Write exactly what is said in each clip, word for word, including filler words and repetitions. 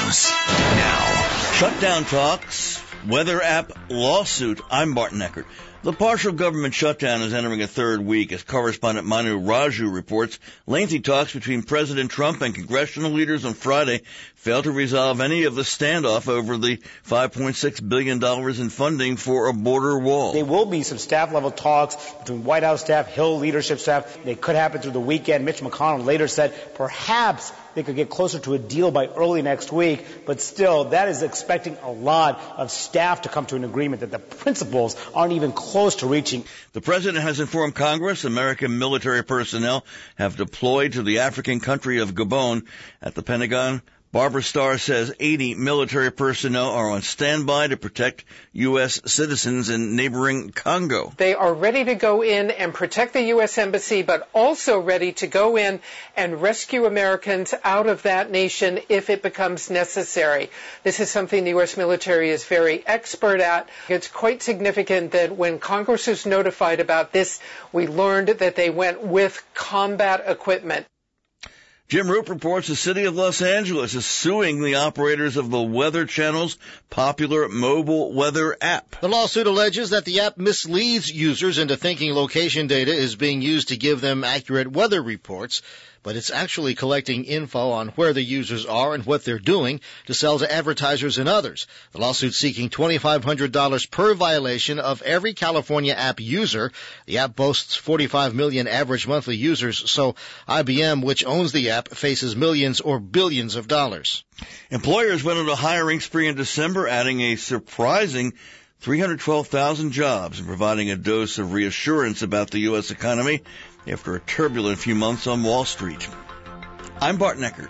News now. Shutdown talks, weather app lawsuit. I'm Barton Eckert. The partial government shutdown is entering a third week as correspondent Manu Raju reports. Lengthy talks between President Trump and congressional leaders on Friday failed to resolve any of the standoff over the five point six billion dollars in funding for a border wall. There will be some staff-level talks between White House staff, Hill leadership staff. They could happen through the weekend. Mitch McConnell later said perhaps they could get closer to a deal by early next week. But still, that is expecting a lot of staff to come to an agreement that the principals aren't even close to reaching. The president has informed Congress American military personnel have deployed to the African country of Gabon. At the Pentagon, Barbara Starr says eighty military personnel are on standby to protect U S citizens in neighboring Congo. They are ready to go in and protect the U S Embassy, but also ready to go in and rescue Americans out of that nation if it becomes necessary. This is something the U S military is very expert at. It's quite significant that when Congress was notified about this, we learned that they went with combat equipment. Jim Roop reports the city of Los Angeles is suing the operators of the Weather Channel's popular mobile weather app. The lawsuit alleges that the app misleads users into thinking location data is being used to give them accurate weather reports, but it's actually collecting info on where the users are and what they're doing to sell to advertisers and others. The lawsuit seeking twenty-five hundred dollars per violation of every California app user. The app boasts forty-five million average monthly users, so I B M, which owns the app, faces millions or billions of dollars. Employers went on a hiring spree in December, adding a surprising three hundred twelve thousand jobs and providing a dose of reassurance about the U S economy after a turbulent few months on Wall Street. I'm Barton Eckert.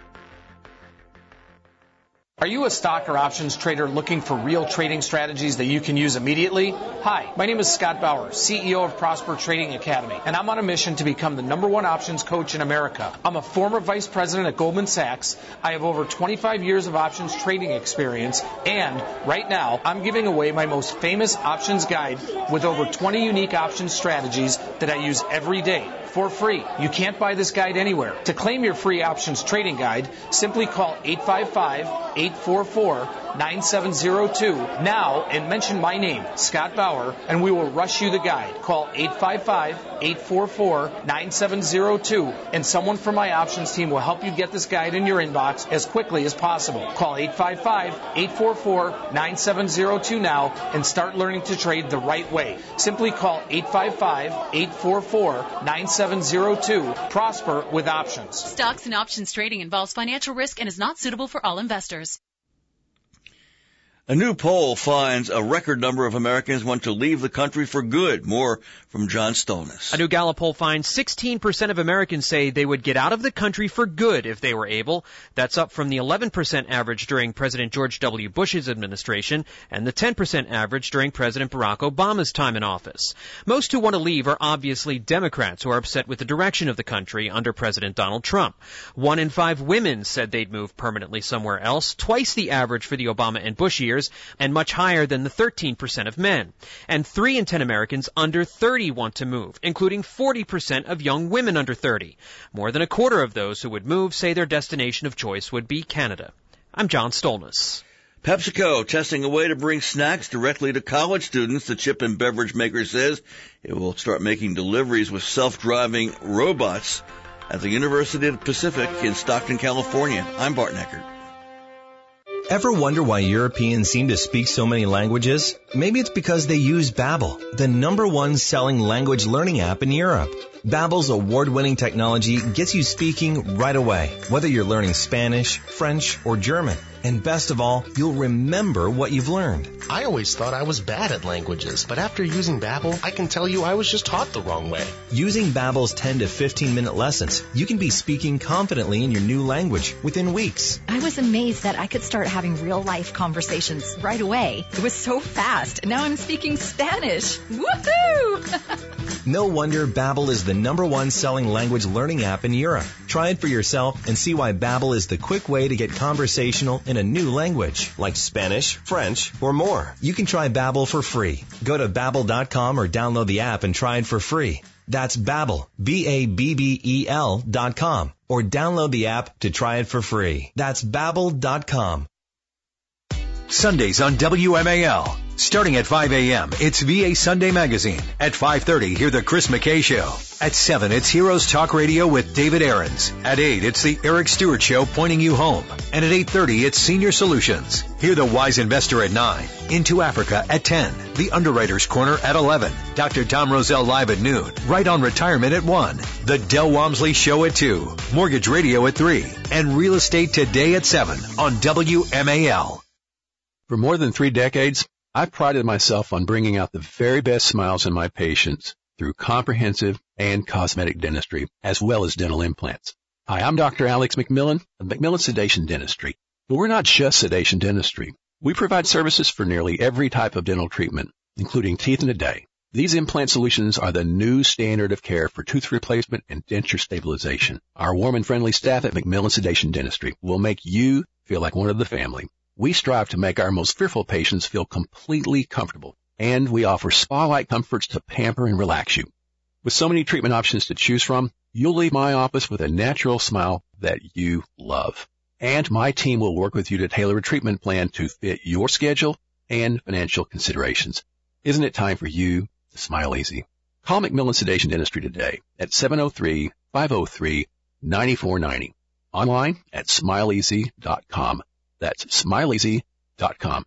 Are you a stock or options trader looking for real trading strategies that you can use immediately? Hi, my name is Scott Bauer, C E O of Prosper Trading Academy, and I'm on a mission to become the number one options coach in America. I'm a former vice president at Goldman Sachs. I have over twenty-five years of options trading experience, and right now I'm giving away my most famous options guide with over twenty unique options strategies that I use every day for free. You can't buy this guide anywhere. To claim your free options trading guide, simply call eight five five, eight four four, nine seven zero two now and mention my name, Scott Bauer, and we will rush you the guide. Call eight five five, eight four four, nine seven zero two and someone from my options team will help you get this guide in your inbox as quickly as possible. Call eight five five, eight four four, nine seven zero two now and start learning to trade the right way. Simply call eight five five, eight four four, nine seven zero two. Prosper with options. Stocks and options trading involves financial risk and is not suitable for all investors. A new poll finds a record number of Americans want to leave the country for good. More from John Stolness. A new Gallup poll finds sixteen percent of Americans say they would get out of the country for good if they were able. That's up from the eleven percent average during President George W. Bush's administration and the ten percent average during President Barack Obama's time in office. Most who want to leave are obviously Democrats who are upset with the direction of the country under President Donald Trump. One in five women said they'd move permanently somewhere else, twice the average for the Obama and Bush years, and much higher than the thirteen percent of men. And three in ten Americans under thirty want to move, including forty percent of young women under thirty. More than a quarter of those who would move say their destination of choice would be Canada. I'm John Stolness. PepsiCo testing a way to bring snacks directly to college students. The chip and beverage maker says it will start making deliveries with self-driving robots at the University of the Pacific in Stockton, California. I'm Barton Eckert. Ever wonder why Europeans seem to speak so many languages? Maybe it's because they use Babbel, the number one selling language learning app in Europe. Babbel's award-winning technology gets you speaking right away, whether you're learning Spanish, French, or German. And best of all, you'll remember what you've learned. I always thought I was bad at languages, but after using Babbel, I can tell you I was just taught the wrong way. Using Babbel's ten to fifteen minute lessons, you can be speaking confidently in your new language within weeks. I was amazed that I could start having real-life conversations right away. It was so fast. Now I'm speaking Spanish. Woohoo! No wonder Babbel is the number one selling language learning app in Europe. Try it for yourself and see why Babbel is the quick way to get conversational in a new language, like Spanish, French, or more. You can try Babbel for free. Go to babbel dot com or download the app and try it for free. That's Babbel, B A B B E L dot com, or download the app to try it for free. That's babbel dot com. Sundays on W M A L. Starting at five a.m., it's V A Sunday Magazine. At five thirty, hear the Chris McKay Show. At seven, it's Heroes Talk Radio with David Aarons. At eight, it's the Eric Stewart Show pointing you home. And at eight thirty, it's Senior Solutions. Hear the Wise Investor at nine. Into Africa at ten. The Underwriter's Corner at eleven. Doctor Tom Roselle live at noon. Right on Retirement at one. The Del Walmsley Show at two. Mortgage Radio at three. And Real Estate Today at seven on W M A L. For more than three decades, I've prided myself on bringing out the very best smiles in my patients through comprehensive and cosmetic dentistry, as well as dental implants. Hi, I'm Doctor Alex McMillan of McMillan Sedation Dentistry. But we're not just sedation dentistry. We provide services for nearly every type of dental treatment, including teeth in a day. These implant solutions are the new standard of care for tooth replacement and denture stabilization. Our warm and friendly staff at McMillan Sedation Dentistry will make you feel like one of the family. We strive to make our most fearful patients feel completely comfortable, and we offer spa-like comforts to pamper and relax you. With so many treatment options to choose from, you'll leave my office with a natural smile that you love. And my team will work with you to tailor a treatment plan to fit your schedule and financial considerations. Isn't it time for you to smile easy? Call McMillan Sedation Dentistry today at seven oh three, five oh three, nine four nine oh. Online at smile easy dot com. That's smile easy dot com.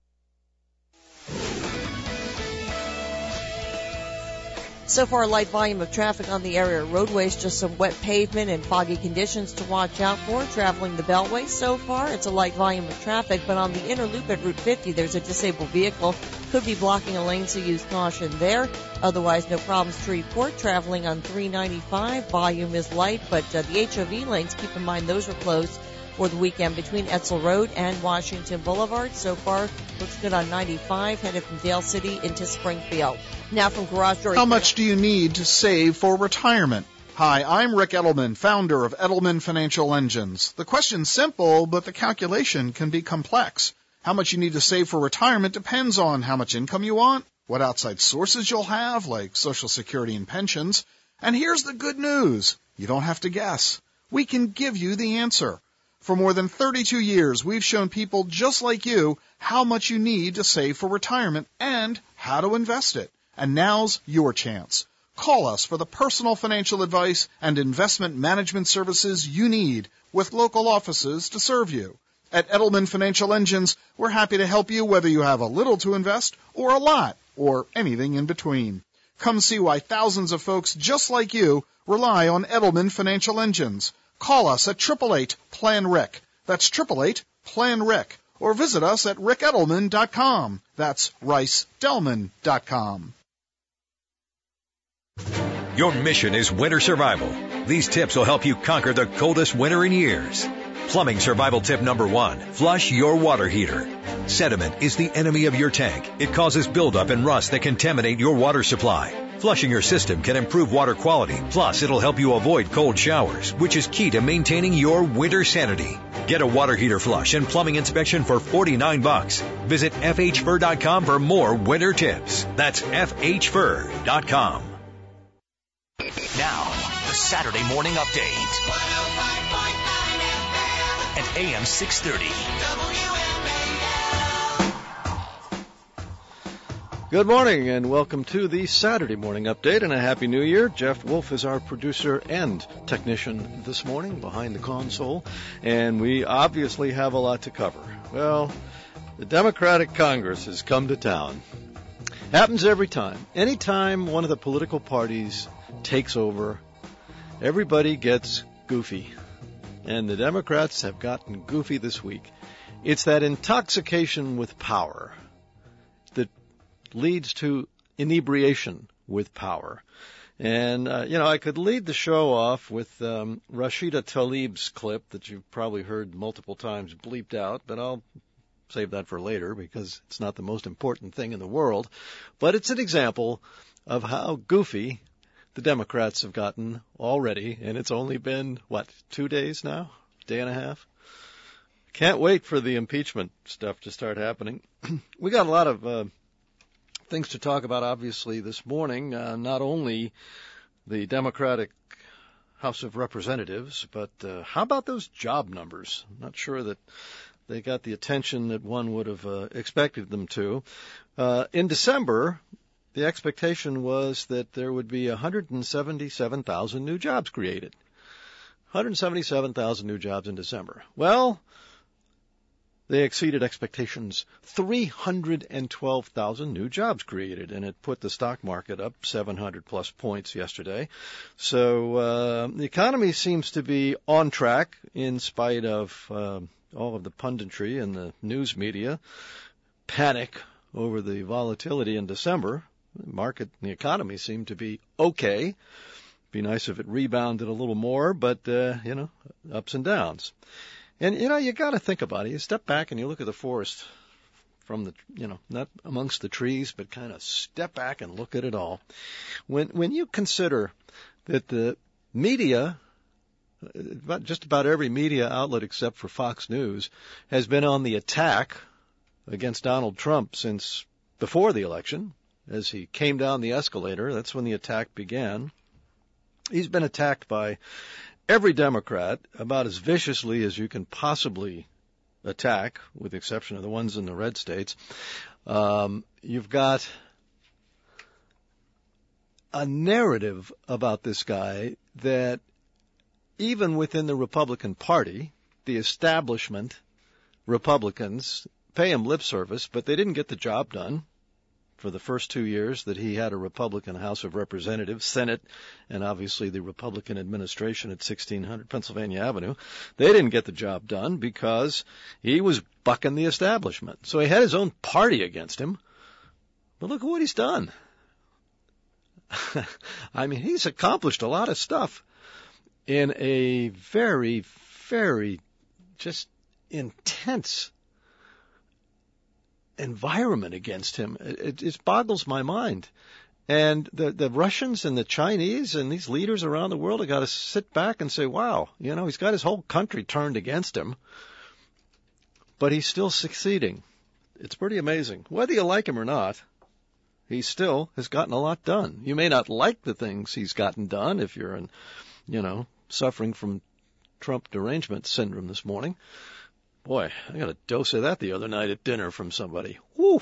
So far, a light volume of traffic on the area roadways, just some wet pavement and foggy conditions to watch out for. Traveling the Beltway so far, it's a light volume of traffic, but on the inner loop at Route fifty, there's a disabled vehicle. Could be blocking a lane, so use caution there. Otherwise, no problems to report. Traveling on three ninety-five, volume is light, but uh, the H O V lanes, keep in mind those are closed for the weekend between Etzel Road and Washington Boulevard. So far, looks good on ninety-five, headed from Dale City into Springfield. Now from Garage Door. How much do you need to save for retirement? Hi, I'm Rick Edelman, founder of Edelman Financial Engines. The question's simple, but the calculation can be complex. How much you need to save for retirement depends on how much income you want, what outside sources you'll have, like Social Security and pensions. And here's the good news. You don't have to guess. We can give you the answer. For more than thirty-two years, we've shown people just like you how much you need to save for retirement and how to invest it. And now's your chance. Call us for the personal financial advice and investment management services you need with local offices to serve you. At Edelman Financial Engines, we're happy to help you whether you have a little to invest or a lot or anything in between. Come see why thousands of folks just like you rely on Edelman Financial Engines. Call us at eight eight eight, P L A N, R I C. That's eight eight eight, P L A N, R I C. Or visit us at rick edelman dot com. That's rice delman dot com. Your mission is winter survival. These tips will help you conquer the coldest winter in years. Plumbing survival tip number one, flush your water heater. Sediment is the enemy of your tank. It causes buildup and rust that contaminate your water supply. Flushing your system can improve water quality, plus it'll help you avoid cold showers, which is key to maintaining your winter sanity. Get a water heater flush and plumbing inspection for forty-nine bucks. Visit f h fur dot com for more winter tips. That's f h fur dot com. Now, the Saturday Morning Update at A M six thirty. Good morning and welcome to the Saturday Morning Update and a Happy New Year. Jeff Wolf is our producer and technician this morning behind the console, and we obviously have a lot to cover. Well, the Democratic Congress has come to town. Happens every time. Anytime one of the political parties takes over, everybody gets goofy. And the Democrats have gotten goofy this week. It's that intoxication with power that leads to inebriation with power. And, uh, you know, I could lead the show off with um, Rashida Tlaib's clip that you've probably heard multiple times bleeped out, but I'll save that for later because it's not the most important thing in the world. But it's an example of how goofy the Democrats have gotten already, and it's only been, what, two days now? Day and a half? Can't wait for the impeachment stuff to start happening. We got a lot of uh, things to talk about, obviously, this morning. Uh, not only the Democratic House of Representatives, but uh, how about those job numbers? I'm not sure that they got the attention that one would have uh, expected them to. Uh, in December, the expectation was that there would be one hundred seventy-seven thousand new jobs created. one hundred seventy-seven thousand new jobs in December. Well, they exceeded expectations. three hundred twelve thousand new jobs created, and it put the stock market up seven hundred plus points yesterday. So uh, the economy seems to be on track in spite of uh, all of the punditry and the news media panic over the volatility in December. The market and the economy seem to be okay. Be nice if it rebounded a little more, but, uh, you know, ups and downs. And, you know, you got to think about it. You step back and you look at the forest from the, you know, not amongst the trees, but kind of step back and look at it all. When when you consider that the media, about just about every media outlet except for Fox News, has been on the attack against Donald Trump since before the election, as he came down the escalator, that's when the attack began. He's been attacked by every Democrat about as viciously as you can possibly attack, with the exception of the ones in the red states. Um, you've got a narrative about this guy that even within the Republican Party, the establishment Republicans pay him lip service, but they didn't get the job done for the first two years that he had a Republican House of Representatives, Senate, and obviously the Republican administration at sixteen hundred Pennsylvania Avenue. They didn't get the job done because he was bucking the establishment. So he had his own party against him. But look at what he's done. I mean, he's accomplished a lot of stuff in a very, very just intense environment against him. It, it boggles my mind. And the, the Russians and the Chinese and these leaders around the world have got to sit back and say, wow, you know, he's got his whole country turned against him, but he's still succeeding. It's pretty amazing. Whether you like him or not, he still has gotten a lot done. You may not like the things he's gotten done if you're, in, you know, suffering from Trump derangement syndrome this morning. Boy, I got a dose of that the other night at dinner from somebody. Woo!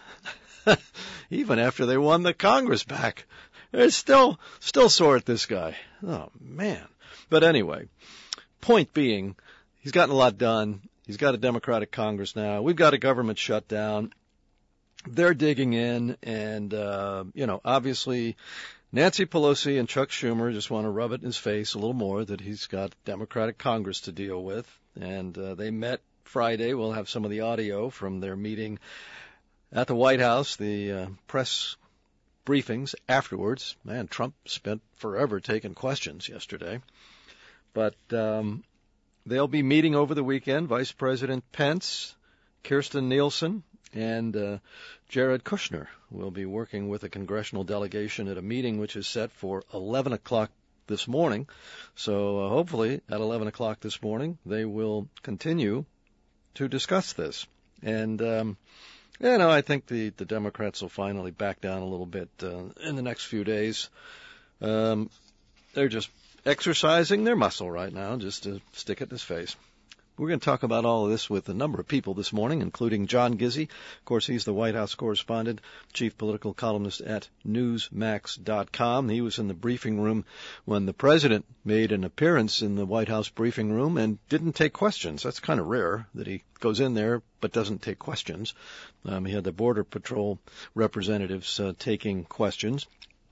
Even after they won the Congress back, they're still, still sore at this guy. Oh, man. But anyway, point being, he's gotten a lot done. He's got a Democratic Congress now. We've got a government shutdown. They're digging in, and, uh, you know, obviously Nancy Pelosi and Chuck Schumer just want to rub it in his face a little more that he's got Democratic Congress to deal with. And uh, they met Friday. We'll have some of the audio from their meeting at the White House, the uh, press briefings afterwards. Man, Trump spent forever taking questions yesterday. But um, they'll be meeting over the weekend. Vice President Pence, Kirstjen Nielsen, and uh, Jared Kushner will be working with a congressional delegation at a meeting which is set for eleven o'clock this morning. So uh, hopefully at eleven o'clock this morning they will continue to discuss this. And, um, you know, I think the, the Democrats will finally back down a little bit uh, in the next few days. Um, they're just exercising their muscle right now just to stick it in his face. We're going to talk about all of this with a number of people this morning, including John Gizzi. Of course, he's the White House correspondent, chief political columnist at Newsmax dot com. He was in the briefing room when the president made an appearance in the White House briefing room and didn't take questions. That's kind of rare that he goes in there but doesn't take questions. Um, he had the Border Patrol representatives uh, taking questions.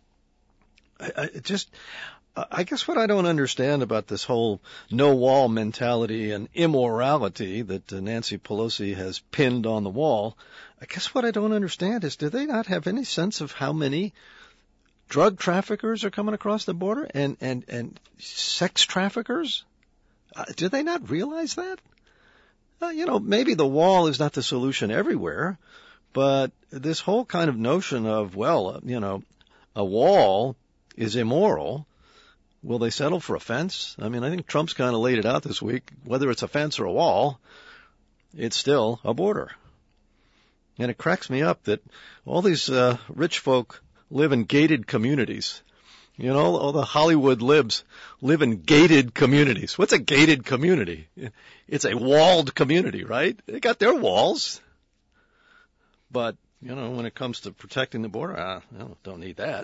I, I it just... I guess what I don't understand about this whole no-wall mentality and immorality that uh, Nancy Pelosi has pinned on the wall, I guess what I don't understand is, do they not have any sense of how many drug traffickers are coming across the border and, and, and sex traffickers? Uh, do they not realize that? Uh, you know, maybe the wall is not the solution everywhere, but this whole kind of notion of, well, uh, you know, a wall is immoral, will they settle for a fence? I mean, I think Trump's kind of laid it out this week. Whether it's a fence or a wall, it's still a border. And it cracks me up that all these uh, rich folk live in gated communities. You know, all the Hollywood libs live in gated communities. What's a gated community? It's a walled community, right? They got their walls. But, you know, when it comes to protecting the border, I don't need that.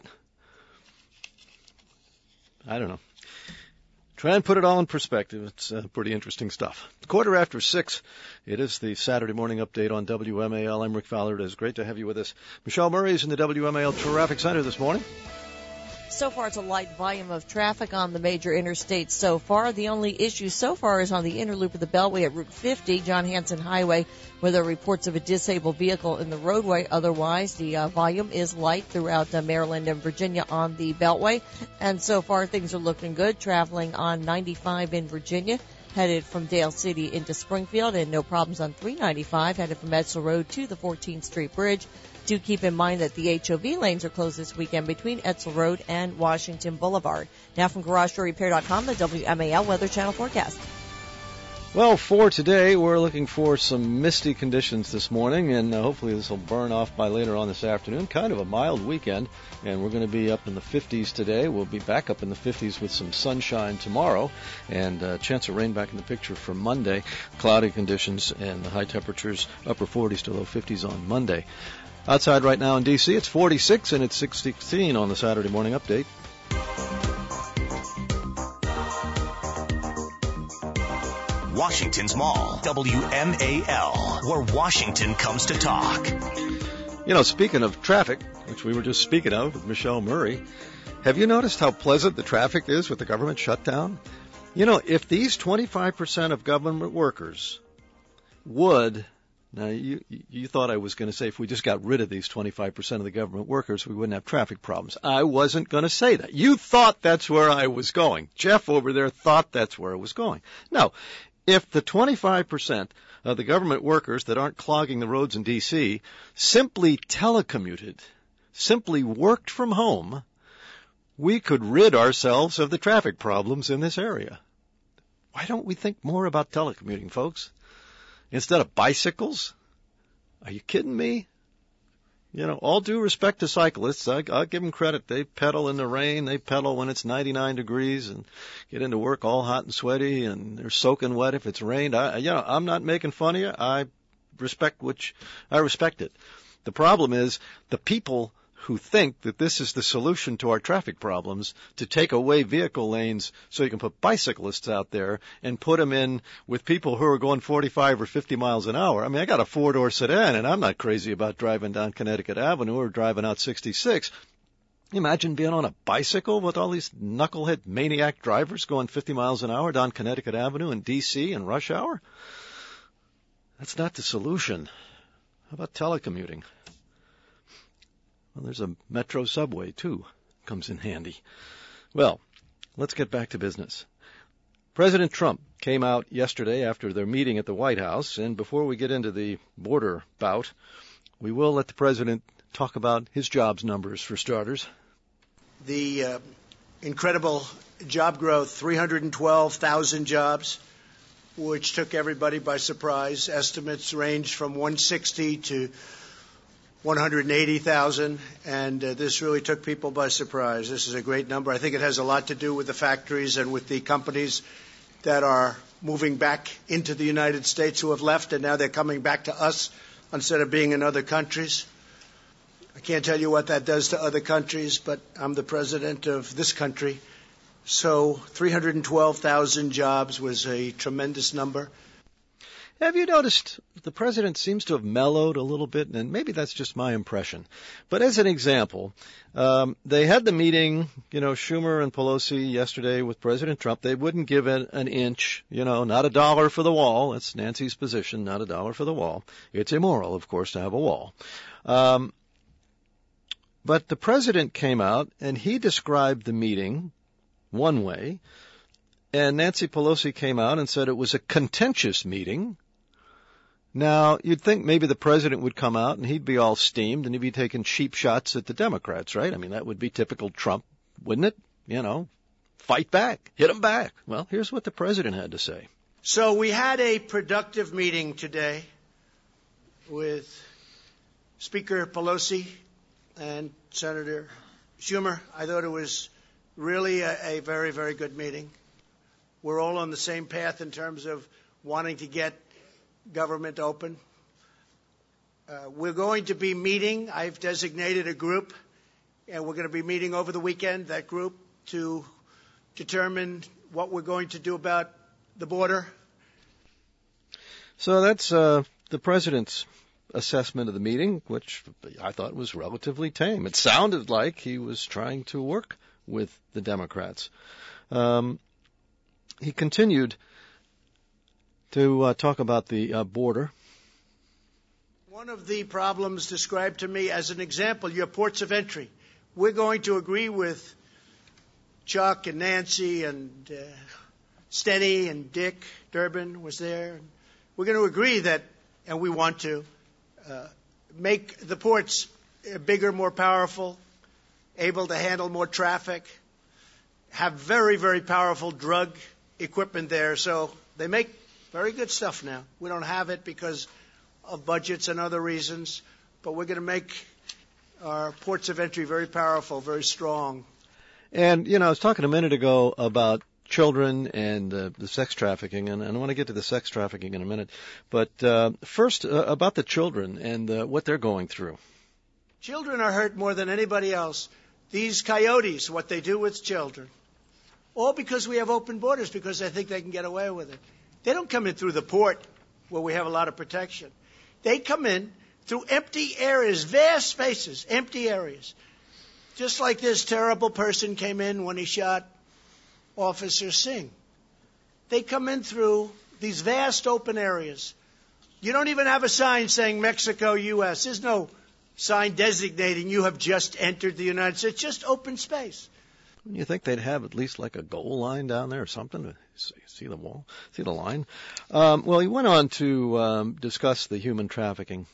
I don't know. Try and put it all in perspective. It's uh, pretty interesting stuff. Quarter after six, it is the Saturday morning update on W M A L. I'm Rick Fowler. It is great to have you with us. Michelle Murray is in the W M A L Traffic Center this morning. So far, it's a light volume of traffic on the major interstates so far. The only issue so far is on the inner loop of the Beltway at Route fifty, John Hanson Highway, where there are reports of a disabled vehicle in the roadway. Otherwise, the uh, volume is light throughout uh, Maryland and Virginia on the Beltway. And so far, things are looking good. Traveling on ninety-five in Virginia, headed from Dale City into Springfield, and no problems on three ninety-five, headed from Edsel Road to the fourteenth Street Bridge. Do keep in mind that the H O V lanes are closed this weekend between Edsel Road and Washington Boulevard. Now from Garage Door Repair dot com, the W M A L Weather Channel forecast. Well, for today, we're looking for some misty conditions this morning, and uh, hopefully this will burn off by later on this afternoon. Kind of a mild weekend, and we're going to be up in the fifties today. We'll be back up in the fifties with some sunshine tomorrow, and a uh, chance of rain back in the picture for Monday. Cloudy conditions and the high temperatures, upper forties to low fifties on Monday. Outside right now in D C, it's forty-six, and it's sixteen on the Saturday morning update. Washington's Mall, W M A L, where Washington comes to talk. You know, speaking of traffic, which we were just speaking of with Michelle Murray, have you noticed how pleasant the traffic is with the government shutdown? You know, if these twenty-five percent of government workers would... Now, you you thought I was going to say if we just got rid of these twenty-five percent of the government workers, we wouldn't have traffic problems. I wasn't going to say that. You thought that's where I was going. Jeff over there thought that's where I was going. No, if the twenty-five percent of the government workers that aren't clogging the roads in D C simply telecommuted, simply worked from home, we could rid ourselves of the traffic problems in this area. Why don't we think more about telecommuting, folks? Instead of bicycles? Are you kidding me? You know, all due respect to cyclists, I, I'll give them credit. They pedal in the rain. They pedal when it's ninety-nine degrees and get into work all hot and sweaty, and they're soaking wet if it's rained. I, you know, I'm not making fun of you. I respect which I respect it. The problem is the people who think that this is the solution to our traffic problems, to take away vehicle lanes so you can put bicyclists out there and put them in with people who are going forty-five or fifty miles an hour. I mean, I got a four-door sedan, and I'm not crazy about driving down Connecticut Avenue or driving out sixty-six. Imagine being on a bicycle with all these knucklehead maniac drivers going fifty miles an hour down Connecticut Avenue in D C in rush hour. That's not the solution. How about telecommuting? Well, there's a metro subway, too. Comes in handy. Well, let's get back to business. President Trump came out yesterday after their meeting at the White House, and before we get into the border bout, we will let the president talk about his jobs numbers for starters. The uh, incredible job growth, three hundred twelve thousand jobs, which took everybody by surprise. Estimates range from one hundred sixty to one hundred eighty thousand, and uh, this really took people by surprise. This is a great number. I think it has a lot to do with the factories and with the companies that are moving back into the United States who have left, and now they're coming back to us instead of being in other countries. I can't tell you what that does to other countries, but I'm the president of this country. So three hundred twelve thousand jobs was a tremendous number. Have you noticed the president seems to have mellowed a little bit, and maybe that's just my impression. But as an example, um, they had the meeting, you know, Schumer and Pelosi yesterday with President Trump. They wouldn't give it an inch, you know, not a dollar for the wall. That's Nancy's position, not a dollar for the wall. It's immoral, of course, to have a wall. Um, but the president came out, and he described the meeting one way, and Nancy Pelosi came out and said it was a contentious meeting. Now, you'd think maybe the president would come out and he'd be all steamed and he'd be taking cheap shots at the Democrats, right? I mean, that would be typical Trump wouldn't it? You know, fight back, hit them back. Well, here's what the president had to say. So we had a productive meeting today with Speaker Pelosi and Senator Schumer. I thought it was really a, a very, very good meeting. We're all on the same path in terms of wanting to get government open. Uh, we're going to be meeting. I've designated a group, and we're going to be meeting over the weekend, that group, to determine what we're going to do about the border. So that's uh, the president's assessment of the meeting, which I thought was relatively tame. It sounded like he was trying to work with the Democrats. Um, he continued to uh, talk about the uh, border. One of the problems described to me as an example, your ports of entry. We're going to agree with Chuck and Nancy and uh, Steny and Dick Durbin was there. We're going to agree that, and we want to, uh, make the ports bigger, more powerful, able to handle more traffic, have very, very powerful drug equipment there. So they make very good stuff now. We don't have it because of budgets and other reasons, but we're going to make our ports of entry very powerful, very strong. And, you know, I was talking a minute ago about children and uh, the sex trafficking, and, and I want to get to the sex trafficking in a minute. But uh, first, uh, about the children and uh, what they're going through. Children are hurt more than anybody else. These coyotes, what they do with children, all because we have open borders, because they think they can get away with it. They don't come in through the port where we have a lot of protection. They come in through empty areas, vast spaces, empty areas. Just like this terrible person came in when he shot Officer Singh. They come in through these vast open areas. You don't even have a sign saying Mexico, U S There's no sign designating you have just entered the United States. Just open space. You think they'd have at least like a goal line down there or something to see the wall, see the line? Um, well, he went on to um, discuss the human trafficking.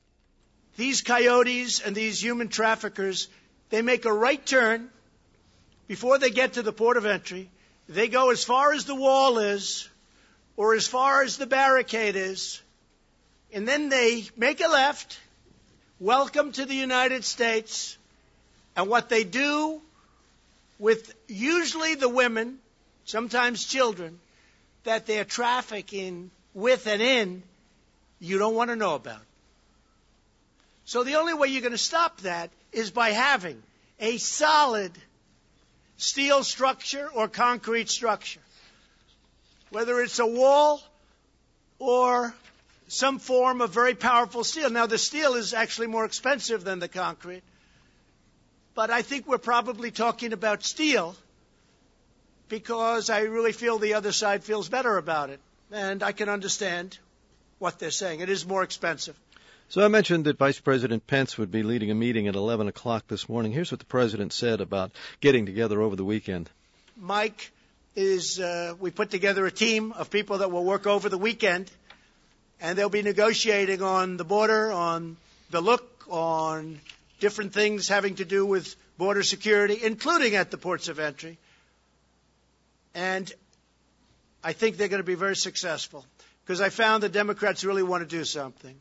These coyotes and these human traffickers, they make a right turn before they get to the port of entry. They go as far as the wall is or as far as the barricade is, and then they make a left, welcome to the United States, and what they do with usually the women, sometimes children, that they're trafficking with and in, you don't want to know about. So the only way you're going to stop that is by having a solid steel structure or concrete structure, whether it's a wall or some form of very powerful steel. Now, the steel is actually more expensive than the concrete, but I think we're probably talking about steel because I really feel the other side feels better about it, and I can understand what they're saying. It is more expensive. So I mentioned that Vice President Pence would be leading a meeting at eleven o'clock this morning. Here's what the president said about getting together over the weekend. Mike is, uh, we put together a team of people that will work over the weekend, and they'll be negotiating on the border, on the look, on different things having to do with border security, including at the ports of entry. And I think they're going to be very successful because I found the Democrats really want to do something.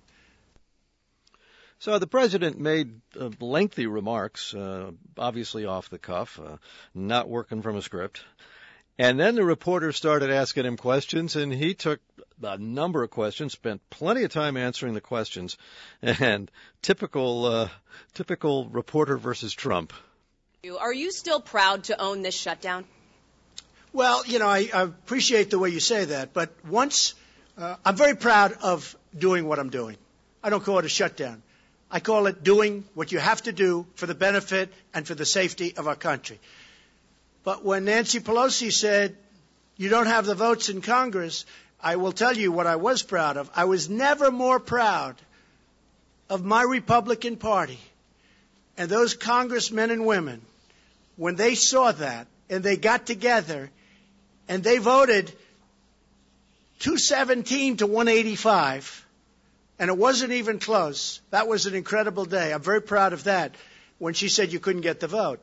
So the president made uh, lengthy remarks, uh, obviously off the cuff, uh, not working from a script. And then the reporters started asking him questions, and he took a number of questions, spent plenty of time answering the questions, and typical, uh, typical reporter versus Trump. Are you still proud to own this shutdown? Well, you know, I, I appreciate the way you say that, but once, uh, I'm very proud of doing what I'm doing. I don't call it a shutdown. I call it doing what you have to do for the benefit and for the safety of our country. But when Nancy Pelosi said, you don't have the votes in Congress, I will tell you what I was proud of. I was never more proud of my Republican Party and those congressmen and women when they saw that and they got together and they voted two seventeen to one eighty-five. And it wasn't even close. That was an incredible day. I'm very proud of that when she said you couldn't get the vote.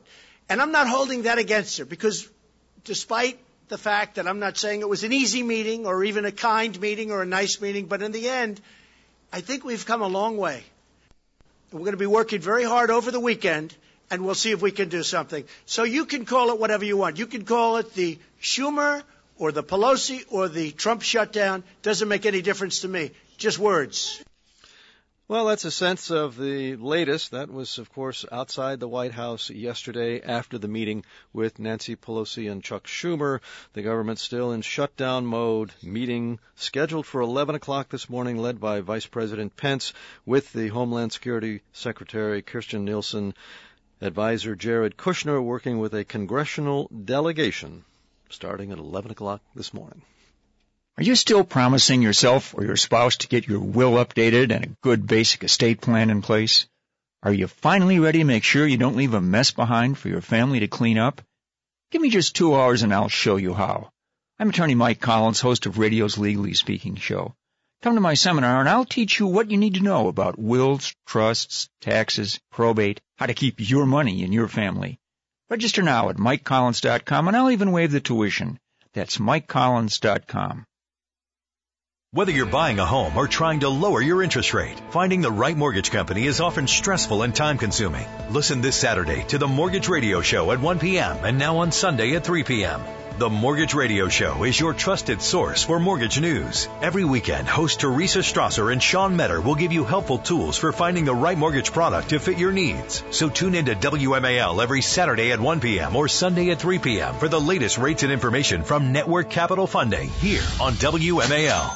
And I'm not holding that against her because despite the fact that I'm not saying it was an easy meeting or even a kind meeting or a nice meeting, but in the end, I think we've come a long way. We're going to be working very hard over the weekend, and we'll see if we can do something. So you can call it whatever you want. You can call it the Schumer or the Pelosi or the Trump shutdown. Doesn't make any difference to me. Just words. Well, that's a sense of the latest. That was, of course, outside the White House yesterday after the meeting with Nancy Pelosi and Chuck Schumer. The government's still in shutdown mode. Meeting scheduled for eleven o'clock this morning, led by Vice President Pence with the Homeland Security Secretary Kirstjen Nielsen, advisor Jared Kushner, working with a congressional delegation starting at eleven o'clock this morning. Are you still promising yourself or your spouse to get your will updated and a good basic estate plan in place? Are you finally ready to make sure you don't leave a mess behind for your family to clean up? Give me just two hours and I'll show you how. I'm attorney Mike Collins, host of radio's Legally Speaking show. Come to my seminar and I'll teach you what you need to know about wills, trusts, taxes, probate, how to keep your money in your family. Register now at mike collins dot com and I'll even waive the tuition. That's mike collins dot com. Whether you're buying a home or trying to lower your interest rate, finding the right mortgage company is often stressful and time-consuming. Listen this Saturday to the Mortgage Radio Show at one p.m. and now on Sunday at three p.m. The Mortgage Radio Show is your trusted source for mortgage news. Every weekend, host Teresa Strasser and Sean Metter will give you helpful tools for finding the right mortgage product to fit your needs. So tune in to W M A L every Saturday at one p.m. or Sunday at three p.m. for the latest rates and information from Network Capital Funding here on W M A L.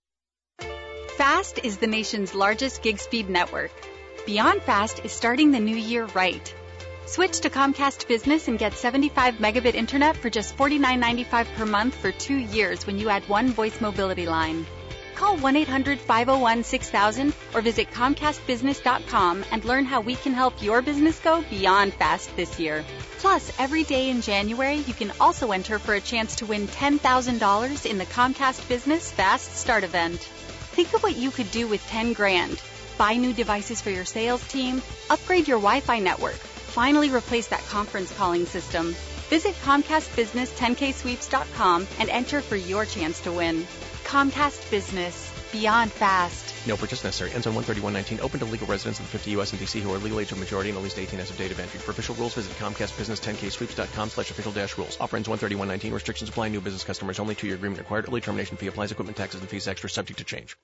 FAST is the nation's largest gig speed network. Beyond FAST is starting the new year right. Switch to Comcast Business and get seventy-five megabit internet for just forty-nine ninety-five per month for two years when you add one voice mobility line. Call one eight hundred five oh one six thousand or visit comcast business dot com and learn how we can help your business go beyond FAST this year. Plus, every day in January, you can also enter for a chance to win ten thousand dollars in the Comcast Business FAST Start event. Think of what you could do with ten grand. Buy new devices for your sales team, upgrade your Wi-Fi network, finally replace that conference calling system. Visit comcast business ten k sweeps dot com and enter for your chance to win. Comcast Business. Beyond fast. No purchase necessary. Ends on one thirty-one nineteen. Open to legal residents of the fifty U S and D C who are legal age of majority and at least eighteen as of date of entry. For official rules, visit comcast business ten k sweeps dot com slash official dash rules. Offer ends one thirty-one nineteen. Restrictions apply. New business customers only. Two-year agreement required. Early termination fee applies. Equipment taxes and fees extra. Subject to change.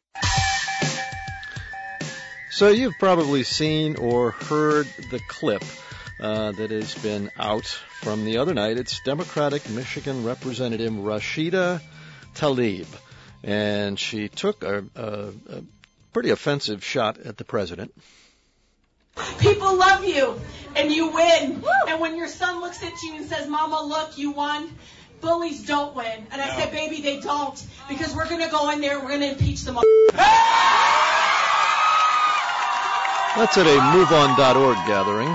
So you've probably seen or heard the clip uh, that has been out from the other night. It's Democratic Michigan Representative Rashida Tlaib. And she took a, a, a pretty offensive shot at the president. People love you, and you win. Woo! And when your son looks at you and says, Mama, look, you won, bullies don't win. And I no. said, baby, they don't, because we're going to go in there and we're going to impeach them all. That's at a move on dot org gathering.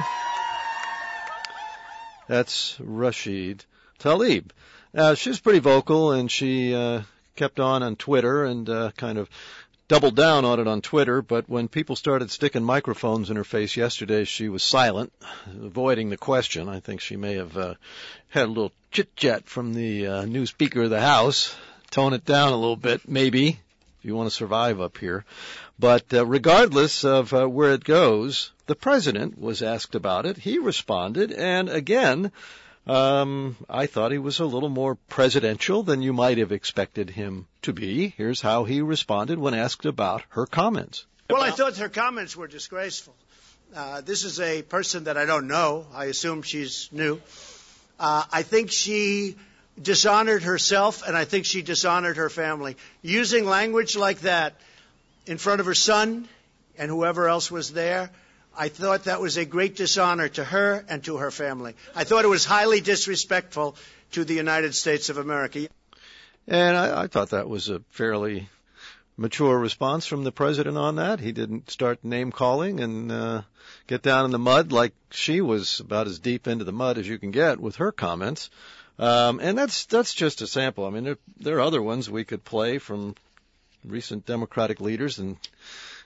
That's Rashida Tlaib. Uh, she's pretty vocal, and she uh, kept on on Twitter and uh, kind of doubled down on it on Twitter, but when people started sticking microphones in her face yesterday, she was silent, avoiding the question. I think she may have uh, had a little chit-chat from the uh, new Speaker of the House. Tone it down a little bit, maybe, if you want to survive up here. But uh, regardless of uh, where it goes, the president was asked about it. He responded, and again, Um, I thought he was a little more presidential than you might have expected him to be. Here's how he responded when asked about her comments. Well, I thought her comments were disgraceful. Uh, this is a person that I don't know. I assume she's new. Uh, I think she dishonored herself, and I think she dishonored her family. Using language like that in front of her son and whoever else was there, I thought that was a great dishonor to her and to her family. I thought it was highly disrespectful to the United States of America. And I, I thought that was a fairly mature response from the president on that. He didn't start name-calling and uh, get down in the mud like she was about as deep into the mud as you can get with her comments. Um, and that's that's just a sample. I mean, there, there are other ones we could play from recent Democratic leaders and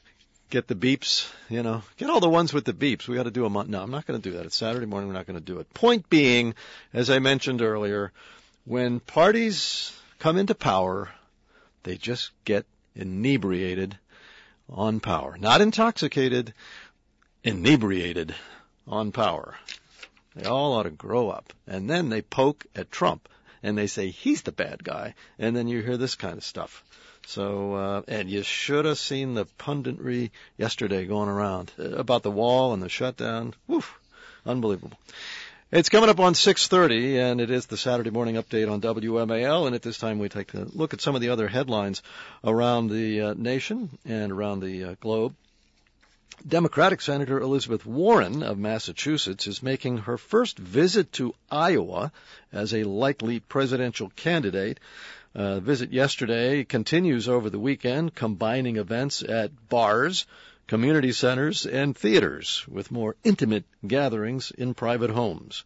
get the beeps, you know, get all the ones with the beeps. We got to do a month. No, I'm not going to do that. It's Saturday morning. We're not going to do it. Point being, as I mentioned earlier, when parties come into power, they just get inebriated on power. Not intoxicated, inebriated on power. They all ought to grow up. And then they poke at Trump and they say he's the bad guy. And then you hear this kind of stuff. So, uh, and you should have seen the punditry yesterday going around about the wall and the shutdown. Woof, unbelievable. It's coming up on six thirty, and it is the Saturday morning update on W M A L, and at this time we take a look at some of the other headlines around the uh, nation and around the uh, globe. Democratic Senator Elizabeth Warren of Massachusetts is making her first visit to Iowa as a likely presidential candidate. Uh, the visit yesterday continues over the weekend, combining events at bars, community centers, and theaters with more intimate gatherings in private homes.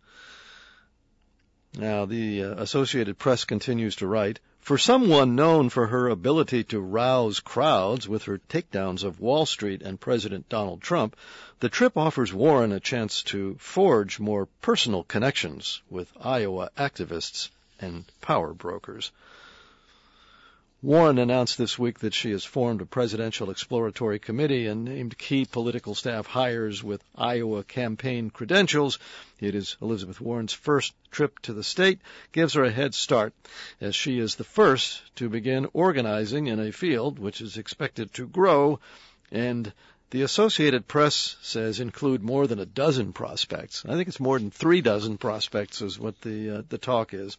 Now, the uh, Associated Press continues to write, for someone known for her ability to rouse crowds with her takedowns of Wall Street and President Donald Trump, the trip offers Warren a chance to forge more personal connections with Iowa activists and power brokers. Warren announced this week that she has formed a presidential exploratory committee and named key political staff hires with Iowa campaign credentials. It is Elizabeth Warren's first trip to the state, gives her a head start, as she is the first to begin organizing in a field which is expected to grow, and the Associated Press says include more than a dozen prospects. I think it's more than three dozen prospects is what the uh, the talk is.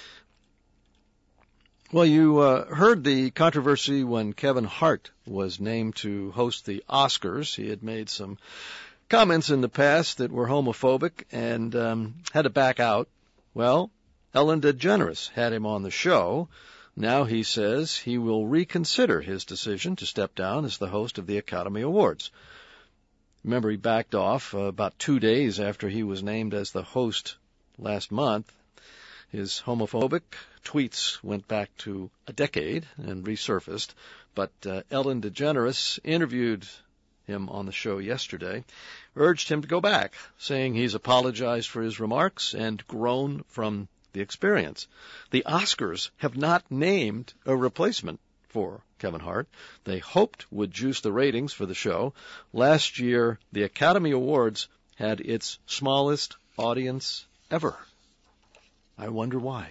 Well, you uh, heard the controversy when Kevin Hart was named to host the Oscars. He had made some comments in the past that were homophobic and um, had to back out. Well, Ellen DeGeneres had him on the show. Now he says he will reconsider his decision to step down as the host of the Academy Awards. Remember, he backed off uh, about two days after he was named as the host last month. His homophobic tweets went back to a decade and resurfaced, but uh, Ellen DeGeneres interviewed him on the show yesterday, urged him to go back, saying he's apologized for his remarks and grown from the experience. The Oscars have not named a replacement for Kevin Hart. They hoped would juice the ratings for the show. Last year, the Academy Awards had its smallest audience ever. I wonder why.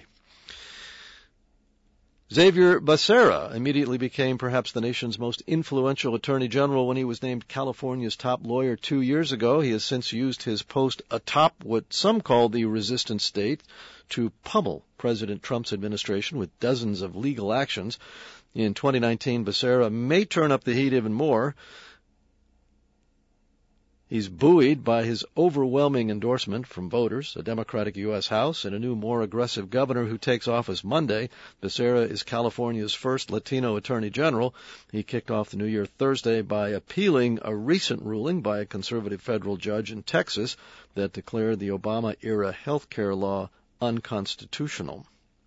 Xavier Becerra immediately became perhaps the nation's most influential attorney general when he was named California's top lawyer two years ago. He has since used his post atop what some call the resistant state to pummel President Trump's administration with dozens of legal actions. In twenty nineteen, Becerra may turn up the heat even more. He's buoyed by his overwhelming endorsement from voters, a Democratic U S House, and a new, more aggressive governor who takes office Monday. Becerra is California's first Latino attorney general. He kicked off the new year Thursday by appealing a recent ruling by a conservative federal judge in Texas that declared the Obama-era health care law unconstitutional.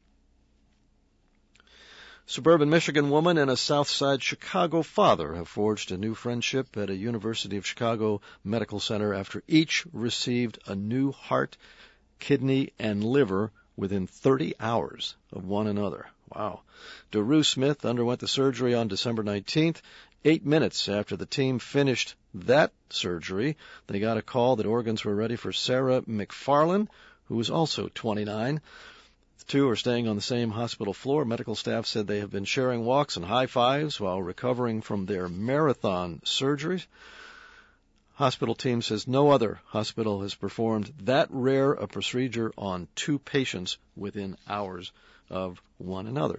Suburban Michigan woman and a Southside Chicago father have forged a new friendship at a University of Chicago medical center after each received a new heart, kidney, and liver within thirty hours of one another. Wow. DeRue Smith underwent the surgery on December nineteenth. Eight minutes after the team finished that surgery, they got a call that organs were ready for Sarah McFarland, who was also twenty-nine. The two are staying on the same hospital floor. Medical staff said they have been sharing walks and high fives while recovering from their marathon surgeries. Hospital team says no other hospital has performed that rare a procedure on two patients within hours of one another.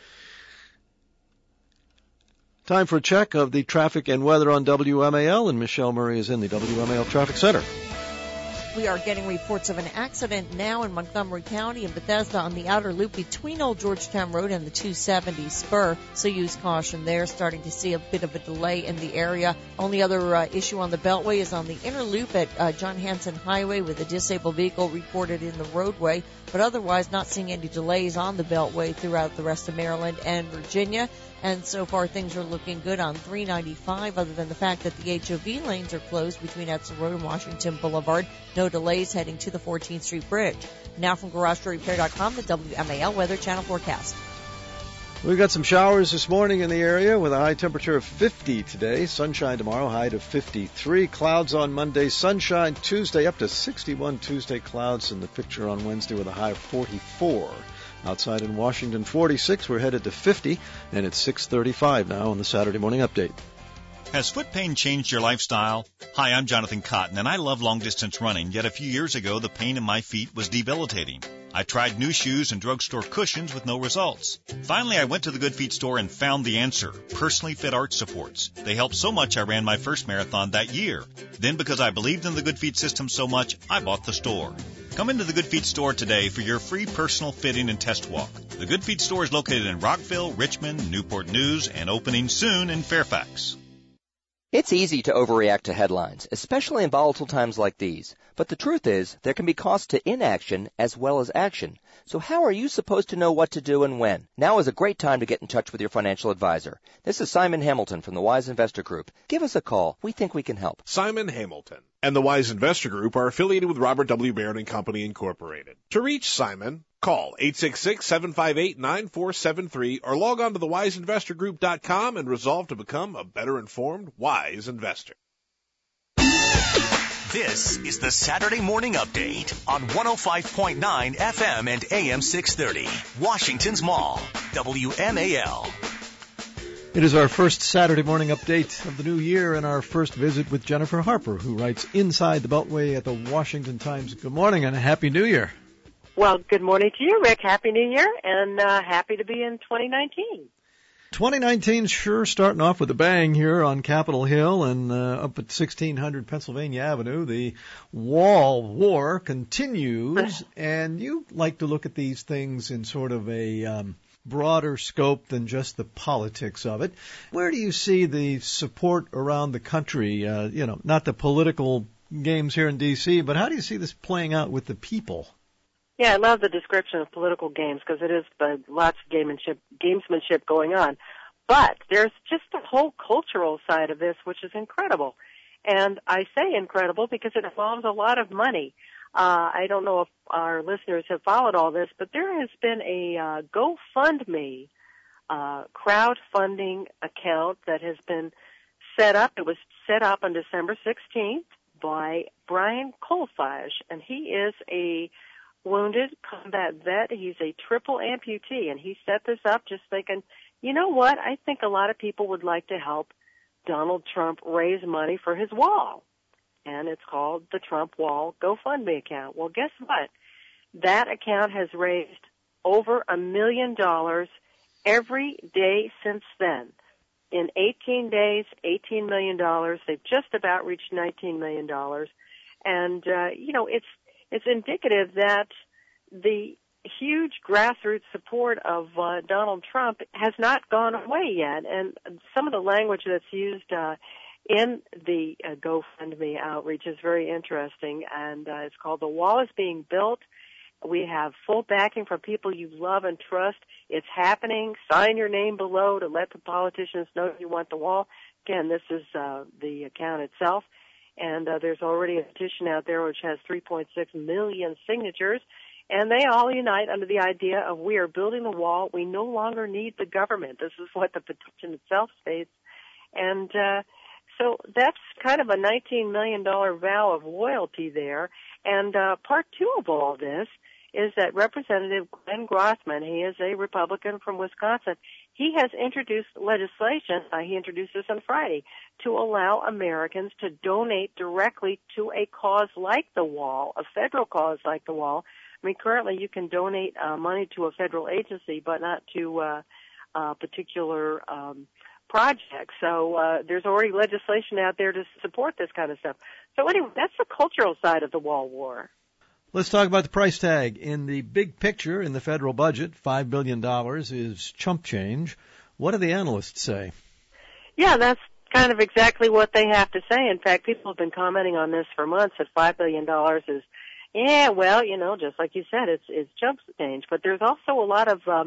Time for a check of the traffic and weather on W M A L, and Michelle Murray is in the W M A L Traffic Center. We are getting reports of an accident now in Montgomery County and Bethesda on the outer loop between Old Georgetown Road and the two seventy spur, so use caution there. Starting to see a bit of a delay in the area. Only other uh, issue on the Beltway is on the inner loop at uh, John Hanson Highway with a disabled vehicle reported in the roadway, but otherwise not seeing any delays on the Beltway throughout the rest of Maryland and Virginia. And so far, things are looking good on three ninety-five, other than the fact that the H O V lanes are closed between Edsel Road and Washington Boulevard. No delays heading to the fourteenth Street Bridge. Now from Garage Door Repair dot com, the W M A L Weather Channel forecast. We've got some showers this morning in the area with a high temperature of fifty today. Sunshine tomorrow, high to fifty-three. Clouds on Monday, sunshine Tuesday, up to sixty-one Tuesday. Clouds in the picture on Wednesday with a high of forty-four. Outside in Washington, forty-six. We're headed to fifty, and it's six thirty-five now on the Saturday Morning Update. Has foot pain changed your lifestyle? Hi, I'm Jonathan Cotton, and I love long-distance running, yet a few years ago, the pain in my feet was debilitating. I tried new shoes and drugstore cushions with no results. Finally, I went to the Good Feet store and found the answer, personally fit arch supports. They helped so much I ran my first marathon that year. Then, because I believed in the Good Feet system so much, I bought the store. Come into the Good Feet store today for your free personal fitting and test walk. The Good Feet store is located in Rockville, Richmond, Newport News, and opening soon in Fairfax. It's easy to overreact to headlines, especially in volatile times like these. But the truth is, there can be costs to inaction as well as action. So how are you supposed to know what to do and when? Now is a great time to get in touch with your financial advisor. This is Simon Hamilton from the Wise Investor Group. Give us a call. We think we can help. Simon Hamilton and the Wise Investor Group are affiliated with Robert W. Baird and Company, Incorporated. To reach Simon, call eight six six, seven five eight, nine four seven three or log on to the wise investor group dot com and resolve to become a better informed, wise investor. This is the Saturday Morning Update on one oh five point nine F M and A M six thirty, Washington's Mall, W M A L. It is our first Saturday morning update of the new year and our first visit with Jennifer Harper, who writes Inside the Beltway at the Washington Times. Good morning and a Happy New Year. Well, good morning to you, Rick. Happy New Year, and uh, happy to be in twenty nineteen. twenty nineteen sure starting off with a bang here on Capitol Hill and uh, up at sixteen hundred Pennsylvania Avenue. The wall war continues, and you like to look at these things in sort of a um, broader scope than just the politics of it. Where do you see the support around the country, uh, you know, not the political games here in D C, but how do you see this playing out with the people? Yeah, I love the description of political games because it is uh, lots of gamemanship, gamesmanship going on. But there's just the whole cultural side of this, which is incredible. And I say incredible because it involves a lot of money. Uh, I don't know if our listeners have followed all this, but there has been a uh, GoFundMe uh, crowdfunding account that has been set up. It was set up on December sixteenth by Brian Kolfage, and he is a wounded combat vet. He's a triple amputee, and he set this up just thinking, you know what, I think a lot of people would like to help Donald Trump raise money for his wall. And it's called the Trump Wall GoFundMe account. Well, guess what? That account has raised over a million dollars every day since then. In eighteen days, eighteen million dollars. They've just about reached nineteen million dollars. And, uh, you know, it's It's indicative that the huge grassroots support of uh, Donald Trump has not gone away yet. And some of the language that's used uh, in the uh, GoFundMe outreach is very interesting. And uh, it's called The Wall is Being Built. We have full backing from people you love and trust. It's happening. Sign your name below to let the politicians know you want the wall. Again, this is uh, the account itself. And uh, there's already a petition out there which has three point six million signatures, and they all unite under the idea of we are building the wall. We no longer need the government. This is what the petition itself states. And uh, so that's kind of a nineteen million dollars vow of loyalty there. And uh, part two of all this is that Representative Glenn Grossman, he is a Republican from Wisconsin, he has introduced legislation, uh, he introduced this on Friday, to allow Americans to donate directly to a cause like the wall, a federal cause like the wall. I mean, currently you can donate uh, money to a federal agency, but not to uh, a particular um, project. So uh, there's already legislation out there to support this kind of stuff. So anyway, that's the cultural side of the wall war. Let's talk about the price tag. In the big picture in the federal budget, five billion dollars is chump change. What do the analysts say? Yeah, that's kind of exactly what they have to say. In fact, people have been commenting on this for months that five billion dollars is, yeah, well, you know, just like you said, it's, it's chump change. But there's also a lot of um,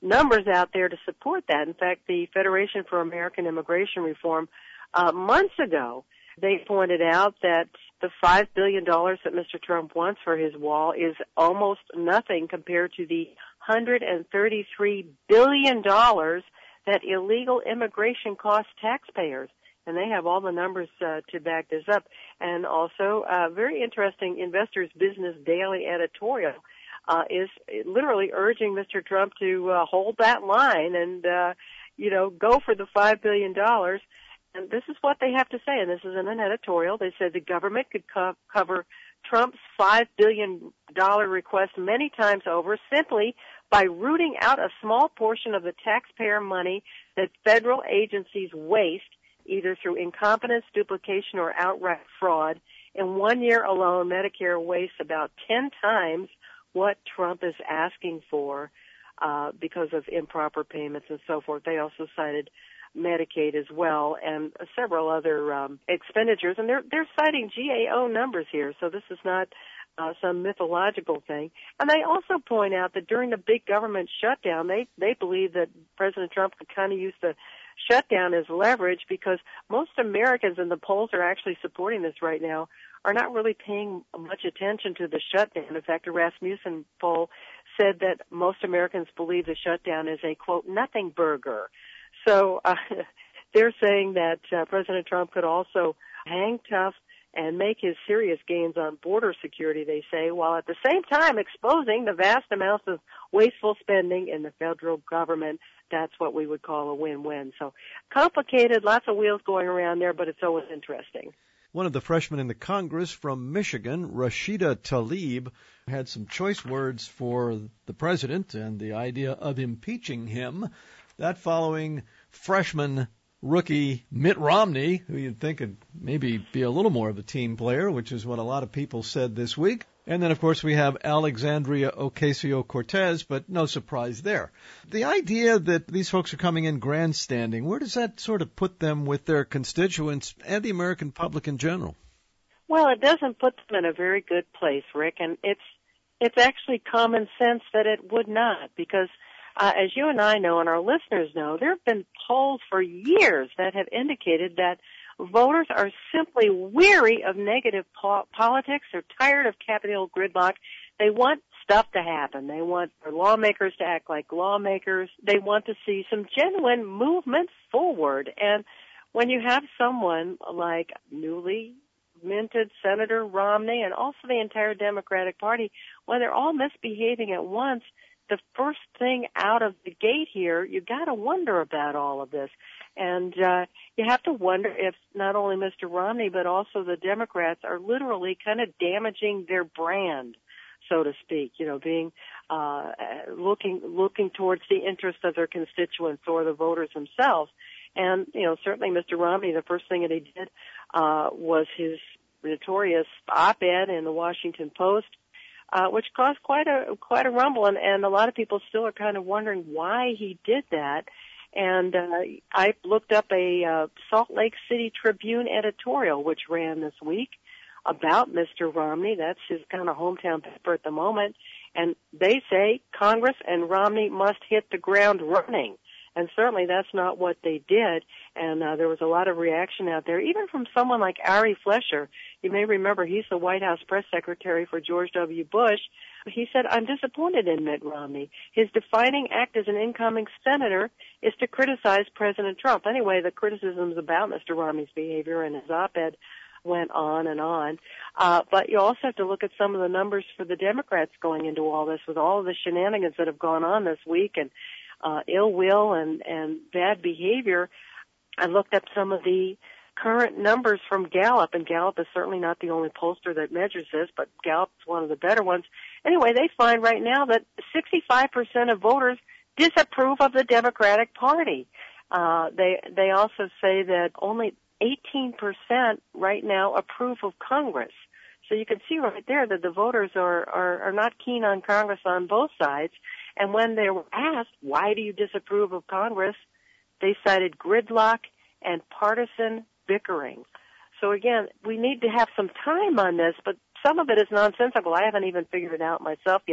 numbers out there to support that. In fact, the Federation for American Immigration Reform, uh, months ago, they pointed out that the five billion dollars that Mister Trump wants for his wall is almost nothing compared to the one hundred thirty-three billion dollars that illegal immigration costs taxpayers. And they have all the numbers uh, to back this up. And also, uh, very interesting, Investors Business Daily editorial uh, is literally urging Mister Trump to uh, hold that line and, uh, you know, go for the five billion dollars. And this is what they have to say, and this is in an editorial. They said the government could co- cover Trump's five billion dollars request many times over simply by rooting out a small portion of the taxpayer money that federal agencies waste, either through incompetence, duplication, or outright fraud. In one year alone, Medicare wastes about ten times what Trump is asking for uh, because of improper payments and so forth. They also cited Medicaid as well, and several other um, expenditures, and they're they're citing G A O numbers here, so this is not uh, some mythological thing. And they also point out that during the big government shutdown, they they believe that President Trump could kind of use the shutdown as leverage because most Americans, and the polls are actually supporting this right now, are not really paying much attention to the shutdown. In fact, a Rasmussen poll said that most Americans believe the shutdown is a, quote, nothing burger. So uh, they're saying that uh, President Trump could also hang tough and make his serious gains on border security, they say, while at the same time exposing the vast amounts of wasteful spending in the federal government. That's what we would call a win-win. So complicated, lots of wheels going around there, but it's always interesting. One of the freshmen in the Congress from Michigan, Rashida Tlaib, had some choice words for the president and the idea of impeaching him. That following freshman rookie Mitt Romney, who you'd think would maybe be a little more of a team player, which is what a lot of people said this week. And then, of course, we have Alexandria Ocasio-Cortez, but no surprise there. The idea that these folks are coming in grandstanding, where does that sort of put them with their constituents and the American public in general? Well, it doesn't put them in a very good place, Rick, and it's it's actually common sense that it would not, because Uh, as you and I know and our listeners know, there have been polls for years that have indicated that voters are simply weary of negative po- politics. They're tired of Capitol gridlock. They want stuff to happen. They want their lawmakers to act like lawmakers. They want to see some genuine movement forward. And when you have someone like newly minted Senator Romney and also the entire Democratic Party, when they're all misbehaving at once, the first thing out of the gate here, you got to wonder about all of this. And uh, you have to wonder if not only Mister Romney, but also the Democrats are literally kind of damaging their brand, so to speak, you know, being uh, looking looking towards the interest of their constituents or the voters themselves. And, you know, certainly Mister Romney, the first thing that he did uh, was his notorious op-ed in the Washington Post, Uh, which caused quite a quite a rumble, and, and a lot of people still are kind of wondering why he did that. And uh, I looked up a uh, Salt Lake City Tribune editorial, which ran this week, about Mister Romney. That's his kind of hometown paper at the moment. And they say Congress and Romney must hit the ground running. And certainly that's not what they did. And uh, there was a lot of reaction out there, even from someone like Ari Fleischer. You may remember he's the White House press secretary for George W. Bush. He said, I'm disappointed in Mitt Romney. His defining act as an incoming senator is to criticize President Trump. Anyway, the criticisms about Mister Romney's behavior and his op-ed went on and on. Uh, but you also have to look at some of the numbers for the Democrats going into all this with all of the shenanigans that have gone on this week and uh, ill will and, and bad behavior. I looked up some of the current numbers from Gallup, and Gallup is certainly not the only pollster that measures this, but Gallup's one of the better ones. Anyway, they find right now that sixty-five percent of voters disapprove of the Democratic Party. Uh, they they also say that only eighteen percent right now approve of Congress. So you can see right there that the voters are, are, are not keen on Congress on both sides. And when they were asked, why do you disapprove of Congress, they cited gridlock and partisan bickering. So again, we need to have some time on this, but some of it is nonsensical. I haven't even figured it out myself yet.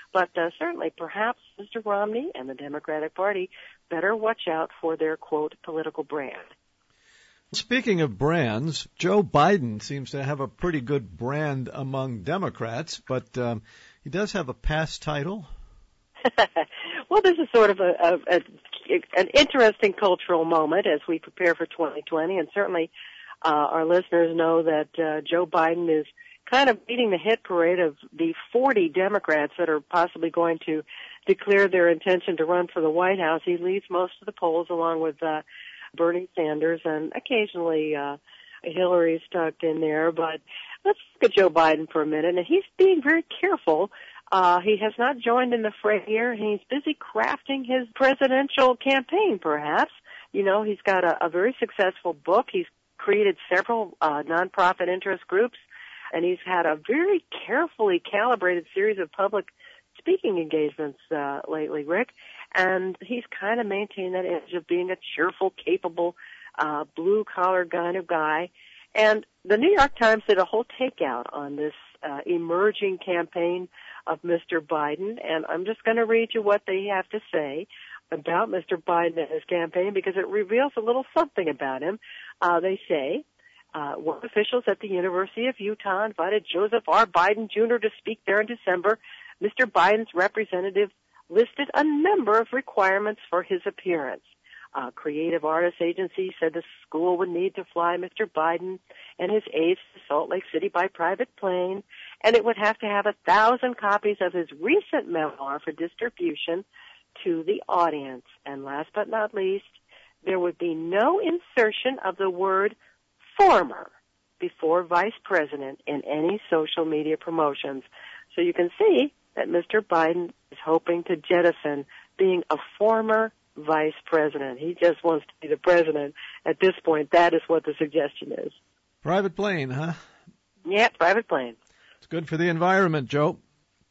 But uh, certainly, perhaps Mister Romney and the Democratic Party better watch out for their, quote, political brand. Speaking of brands, Joe Biden seems to have a pretty good brand among Democrats, but um, he does have a past title. Well, this is sort of a, a, a an interesting cultural moment as we prepare for twenty twenty, and certainly uh, our listeners know that uh, Joe Biden is kind of beating the hit parade of the forty Democrats that are possibly going to declare their intention to run for the White House. He leads most of the polls along with uh, Bernie Sanders, and occasionally uh, Hillary's tucked in there. But let's look at Joe Biden for a minute, and he's being very careful. Uh, he has not joined in the fray here. He's busy crafting his presidential campaign, perhaps. You know, he's got a, a very successful book. He's created several uh, nonprofit interest groups, and he's had a very carefully calibrated series of public speaking engagements uh, lately, Rick. And he's kind of maintained that image of being a cheerful, capable, uh, blue-collar kind of guy. And the New York Times did a whole takeout on this uh, emerging campaign of Mister Biden, and I'm just going to read you what they have to say about Mister Biden and his campaign because it reveals a little something about him. Uh, they say, uh, one officials at the University of Utah invited Joseph R. Biden Junior to speak there in December. Mister Biden's representative listed a number of requirements for his appearance. Uh, Creative Artists Agency said the school would need to fly Mister Biden and his aides to Salt Lake City by private plane, and it would have to have a thousand copies of his recent memoir for distribution to the audience. And last but not least, there would be no insertion of the word former before vice president in any social media promotions. So you can see that Mister Biden is hoping to jettison being a former vice president. He just wants to be the president. At this point, that is what the suggestion is. Private plane, huh? Yeah, private plane. It's good for the environment, Joe.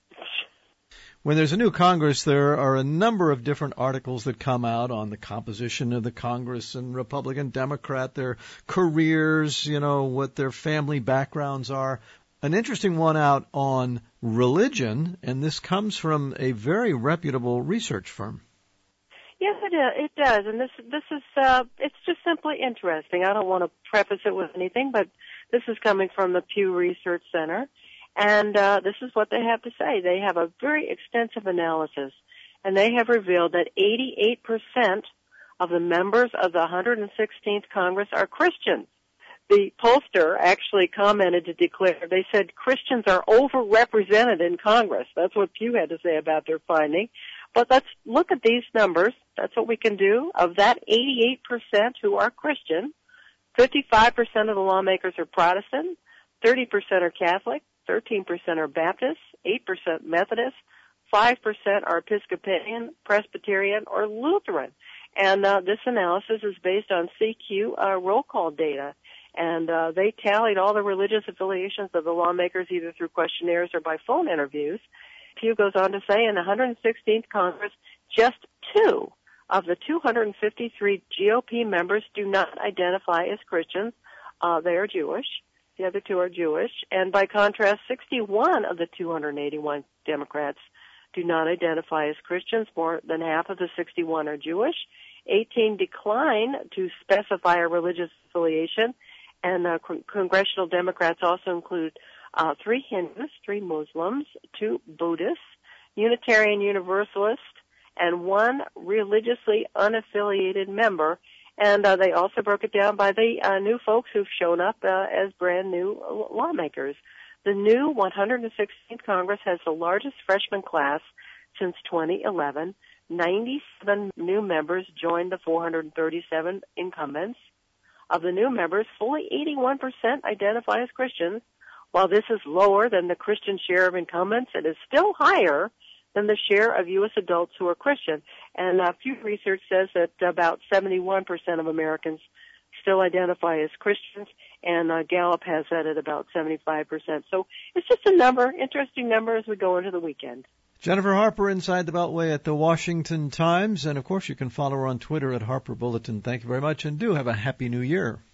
When there's a new Congress, there are a number of different articles that come out on the composition of the Congress and Republican, Democrat, their careers, you know, what their family backgrounds are. An interesting one out on religion, and this comes from a very reputable research firm. Yes, it, uh, it does, and this this is uh, it's just simply interesting. I don't want to preface it with anything, but this is coming from the Pew Research Center, and uh, this is what they have to say. They have a very extensive analysis, and they have revealed that eighty-eight percent of the members of the one hundred sixteenth Congress are Christians. The pollster actually commented to declare, they said Christians are overrepresented in Congress. That's what Pew had to say about their finding. But let's look at these numbers. That's what we can do. Of that eighty-eight percent who are Christian, fifty-five percent of the lawmakers are Protestant, thirty percent are Catholic, thirteen percent are Baptist, eight percent Methodist, five percent are Episcopalian, Presbyterian, or Lutheran. And uh, this analysis is based on C Q uh, roll call data. And uh, they tallied all the religious affiliations of the lawmakers either through questionnaires or by phone interviews. Pew goes on to say in the one hundred sixteenth Congress, just two of the two hundred fifty-three G O P members do not identify as Christians. Uh, they are Jewish. The other two are Jewish. And by contrast, sixty-one of the two hundred eighty-one Democrats do not identify as Christians. More than half of the sixty-one are Jewish. eighteen decline to specify a religious affiliation. And uh, con- congressional Democrats also include uh, three Hindus, three Muslims, two Buddhists, Unitarian Universalists, and one religiously unaffiliated member. And uh, they also broke it down by the uh, new folks who've shown up uh, as brand new lawmakers. The new one hundred sixteenth Congress has the largest freshman class since twenty eleven. ninety-seven new members joined the four hundred thirty-seven incumbents. Of the new members, fully eighty-one percent identify as Christians. While this is lower than the Christian share of incumbents, it is still higher than the share of U S adults who are Christian. And uh, Pew Research says that about seventy-one percent of Americans still identify as Christians, and uh, Gallup has that at about seventy-five percent. So it's just a number, interesting number as we go into the weekend. Jennifer Harper, Inside the Beltway at the Washington Times. And, of course, you can follow her on Twitter at Harper Bulletin. Thank you very much, and do have a Happy New Year.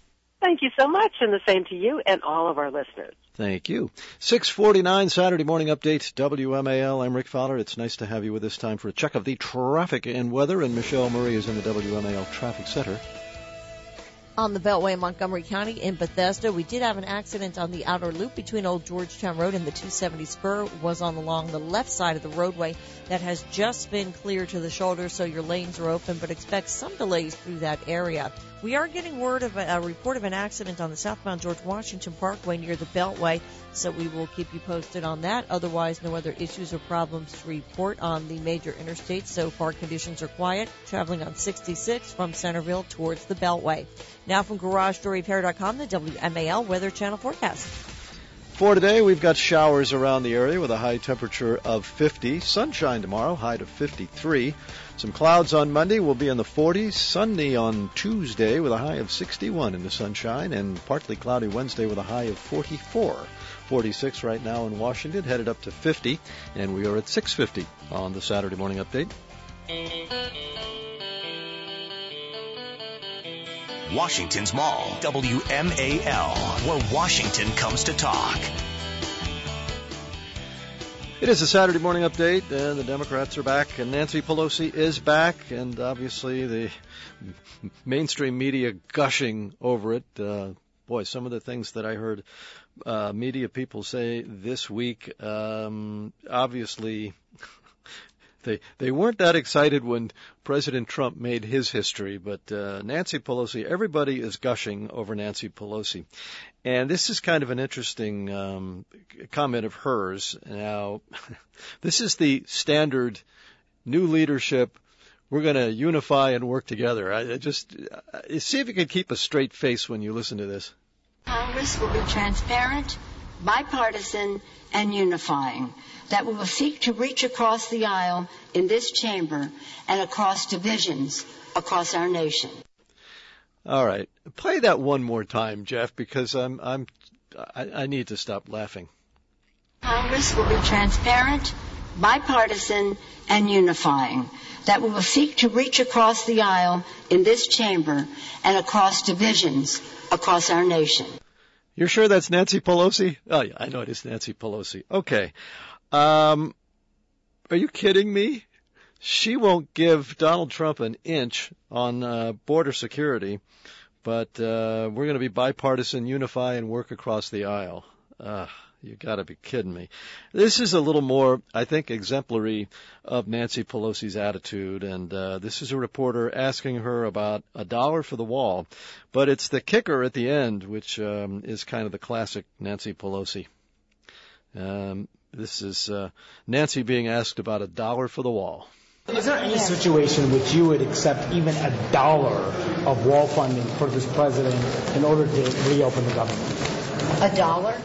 Thank you so much, and the same to you and all of our listeners. Thank you. six forty-nine Saturday Morning Update, W M A L. I'm Rick Fowler. It's nice to have you with us. Time for a check of the traffic and weather, and Michelle Murray is in the W M A L Traffic Center. On the Beltway in Montgomery County in Bethesda, we did have an accident on the outer loop between Old Georgetown Road and the two seventy spur. Was on along the left side of the roadway. That has just been cleared to the shoulder, so your lanes are open, but expect some delays through that area. We are getting word of a, a report of an accident on the southbound George Washington Parkway near the Beltway, so we will keep you posted on that. Otherwise, no other issues or problems to report on the major interstates. So far, conditions are quiet, traveling on sixty-six from Centerville towards the Beltway. Now from Garage Door Repair dot com, the W M A L Weather Channel forecast. For today, we've got showers around the area with a high temperature of fifty. Sunshine tomorrow, high to fifty-three. Some clouds on Monday, will be in the forties. Sunny on Tuesday with a high of sixty-one in the sunshine. And partly cloudy Wednesday with a high of forty-four. forty-six right now in Washington, headed up to fifty. And we are at six fifty on the Saturday Morning Update. Washington's Mall, W M A L, where Washington comes to talk. It is a Saturday Morning Update, and the Democrats are back, and Nancy Pelosi is back, and obviously the mainstream media gushing over it. Uh, boy, some of the things that I heard uh, media people say this week, um, obviously They they weren't that excited when President Trump made his history, but uh, Nancy Pelosi, everybody is gushing over Nancy Pelosi. And this is kind of an interesting um, comment of hers. Now, this is the standard new leadership. We're going to unify and work together. I, I just uh, see if you can keep a straight face when you listen to this. Congress will be transparent, bipartisan, and unifying. That we will seek to reach across the aisle in this chamber and across divisions across our nation. All right. Play that one more time, Jeff, because I'm, I'm, I, I need to stop laughing. Congress will be transparent, bipartisan, and unifying. That we will seek to reach across the aisle in this chamber and across divisions across our nation. You're sure that's Nancy Pelosi? Oh, yeah, I know it is Nancy Pelosi. Okay. Um, are you kidding me? She won't give Donald Trump an inch on uh, border security, but uh, we're going to be bipartisan, unify, and work across the aisle. Uh, you got to be kidding me. This is a little more, I think, exemplary of Nancy Pelosi's attitude, and uh, this is a reporter asking her about a dollar for the wall, but it's the kicker at the end, which um, is kind of the classic Nancy Pelosi. Um, This is uh, Nancy being asked about a dollar for the wall. Is there any situation in which you would accept even a dollar of wall funding for this president in order to reopen the government? A dollar?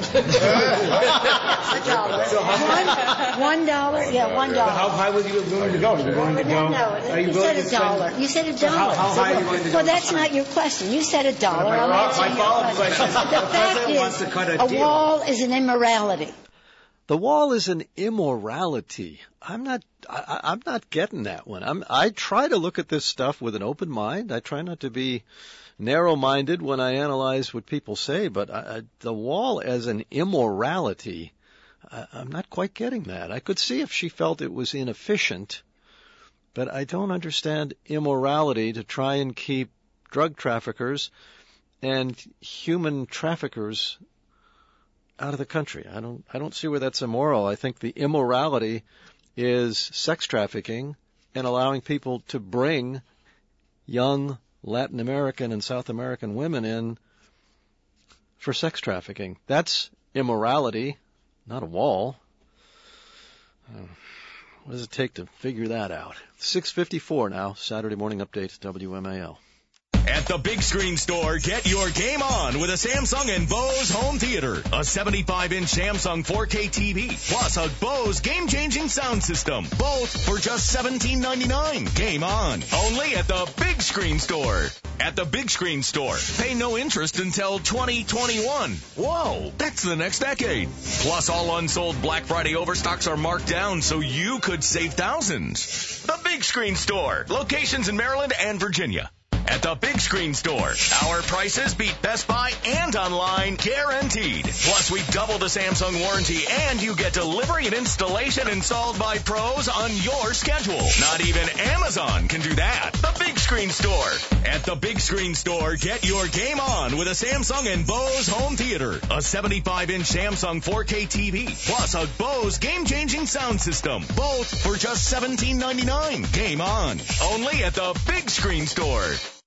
a dollar. So one, one dollar? Yeah, one dollar. How high would you be willing to go? Are you willing to go? No, no. Are you You said a dollar. You said a dollar. So how, how high are you willing to go? Well, that's not your question. You said a dollar. I'm My answering your follow-up question. question is, The the fact president wants to cut a is, a deal. wall is an immorality. The wall is an immorality. I'm not. I, I'm not getting that one. I'm. I try to look at this stuff with an open mind. I try not to be narrow-minded when I analyze what people say. But I, I, the wall as an immorality, I, I'm not quite getting that. I could see if she felt it was inefficient, but I don't understand immorality to try and keep drug traffickers and human traffickers out of the country. I don't I don't see where that's immoral. I think the immorality is sex trafficking and allowing people to bring young Latin American and South American women in for sex trafficking. That's immorality, not a wall. Uh, what does it take to figure that out? six fifty-four now, Saturday Morning Update, W M A L. At the Big Screen Store, get your game on with a Samsung and Bose home theater. A seventy-five inch Samsung four K T V, plus a Bose game-changing sound system. Both for just seventeen ninety-nine. Game on. Only at the Big Screen Store. At the Big Screen Store, pay no interest until twenty twenty-one. Whoa, that's the next decade. Plus, all unsold Black Friday overstocks are marked down so you could save thousands. The Big Screen Store. Locations in Maryland and Virginia. at the Big Screen Store. Our prices beat Best Buy and online, guaranteed. Plus, we double the Samsung warranty, and you get delivery and installation installed by pros on your schedule. Not even Amazon can do that. The Big Screen Store. At the Big Screen Store, get your game on with a Samsung and Bose home theater, a seventy-five inch Samsung four K T V, plus a Bose game-changing sound system, both for just seventeen ninety-nine. Game on. Only at the Big Screen Store.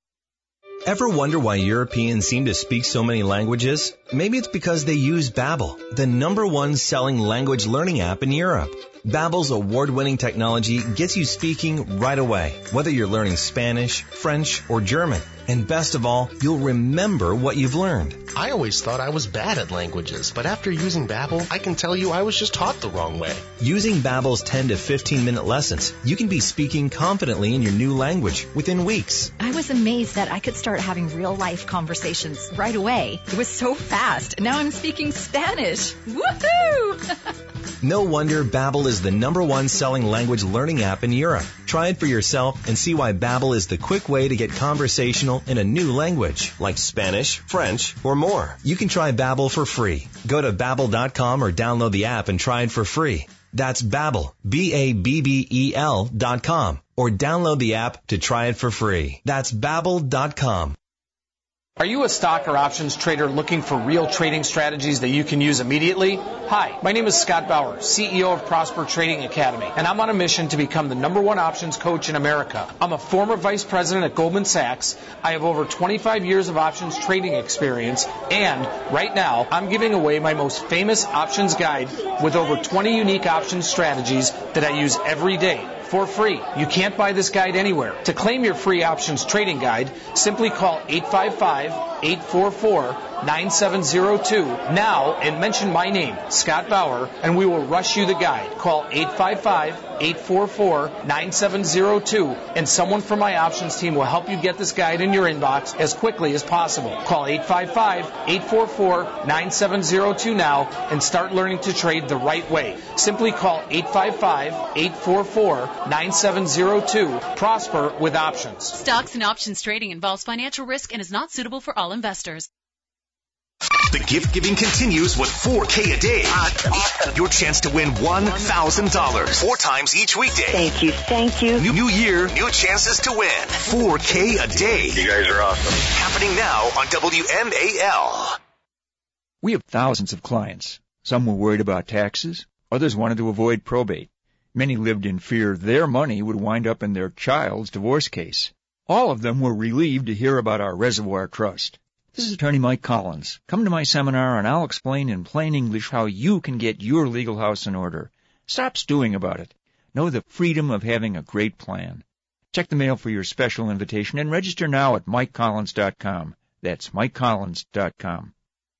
Ever wonder why Europeans seem to speak so many languages? Maybe it's because they use Babbel, the number one selling language learning app in Europe. Babbel's award-winning technology gets you speaking right away, whether you're learning Spanish, French, or German. And best of all, you'll remember what you've learned. I always thought I was bad at languages, but after using Babbel, I can tell you I was just taught the wrong way. Using Babbel's ten to fifteen minute lessons, you can be speaking confidently in your new language within weeks. I was amazed that I could start having real-life conversations right away. It was so fast. Now I'm speaking Spanish. Woohoo! No wonder Babbel is the number one selling language learning app in Europe. Try it for yourself and see why Babbel is the quick way to get conversational in a new language, like Spanish, French, or more. You can try Babbel for free. Go to babbel dot com or download the app and try it for free. That's Babbel, B A B B E L dot com, or download the app to try it for free. That's babbel dot com. Are you a stock or options trader looking for real trading strategies that you can use immediately? Hi, my name is Scott Bauer, C E O of Prosper Trading Academy, and I'm on a mission to become the number one options coach in America. I'm a former vice president at Goldman Sachs. I have over twenty-five years of options trading experience, and right now I'm giving away my most famous options guide with over twenty unique options strategies that I use every day for free. You can't buy this guide anywhere. To claim your free options trading guide, simply call eight five five, eight four four, nine seven zero two now and mention my name, Scott Bauer, and we will rush you the guide. Call eight five five, eight four four, nine seven zero two and someone from my options team will help you get this guide in your inbox as quickly as possible. Call eight five five, eight four four, nine seven zero two now and start learning to trade the right way. Simply call eight five five, eight four four, nine seven zero two. Prosper with options. Stocks and options trading involves financial risk and is not suitable for all investors. The gift giving continues with four K a day. Awesome. Your chance to win one thousand dollars four times each weekday. Thank you, thank you. New, new year, new chances to win. four K a day. You guys are awesome. Happening now on W M A L. We have thousands of clients. Some were worried about taxes. Others wanted to avoid probate. Many lived in fear their money would wind up in their child's divorce case. All of them were relieved to hear about our Reservoir Trust. This is Attorney Mike Collins. Come to my seminar and I'll explain in plain English how you can get your legal house in order. Stop stewing about it. Know the freedom of having a great plan. Check the mail for your special invitation and register now at mike collins dot com. That's mike collins dot com.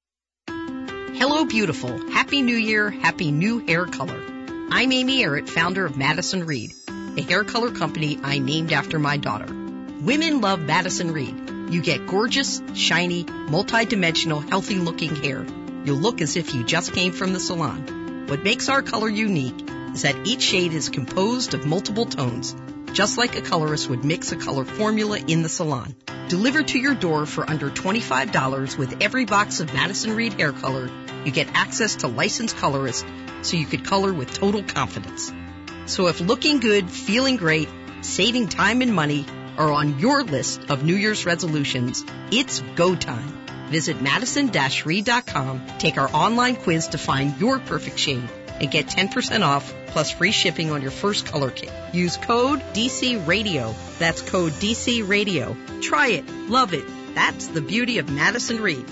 Hello, beautiful. Happy New Year. Happy new hair color. I'm Amy Errett, founder of Madison Reed, a hair color company I named after my daughter. Women love Madison Reed. You get gorgeous, shiny, multi-dimensional, healthy-looking hair. You'll look as if you just came from the salon. What makes our color unique is that each shade is composed of multiple tones, just like a colorist would mix a color formula in the salon. Delivered to your door for under twenty-five dollars with every box of Madison Reed hair color, you get access to licensed colorists so you could color with total confidence. So if looking good, feeling great, saving time and money are on your list of New Year's resolutions, it's go time. Visit madison dash reed dot com, take our online quiz to find your perfect shade, and get ten percent off plus free shipping on your first color kit. Use code D C Radio. That's code D C Radio. Try it. Love it. That's the beauty of Madison Reed.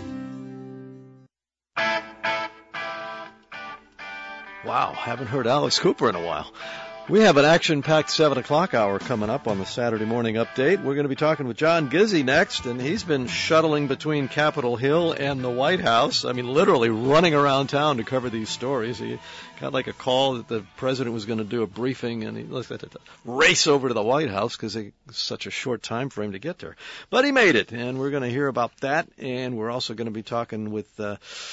Wow, haven't heard Alex Cooper in a while. We have an action-packed seven o'clock hour coming up on the Saturday Morning Update. We're going to be talking with John Gizzi next, and he's been shuttling between Capitol Hill and the White House. I mean, literally running around town to cover these stories. He got like a call that the president was going to do a briefing, and he looked at it, race over to the White House because it's such a short time frame to get there. But he made it, and we're going to hear about that, and we're also going to be talking with uh,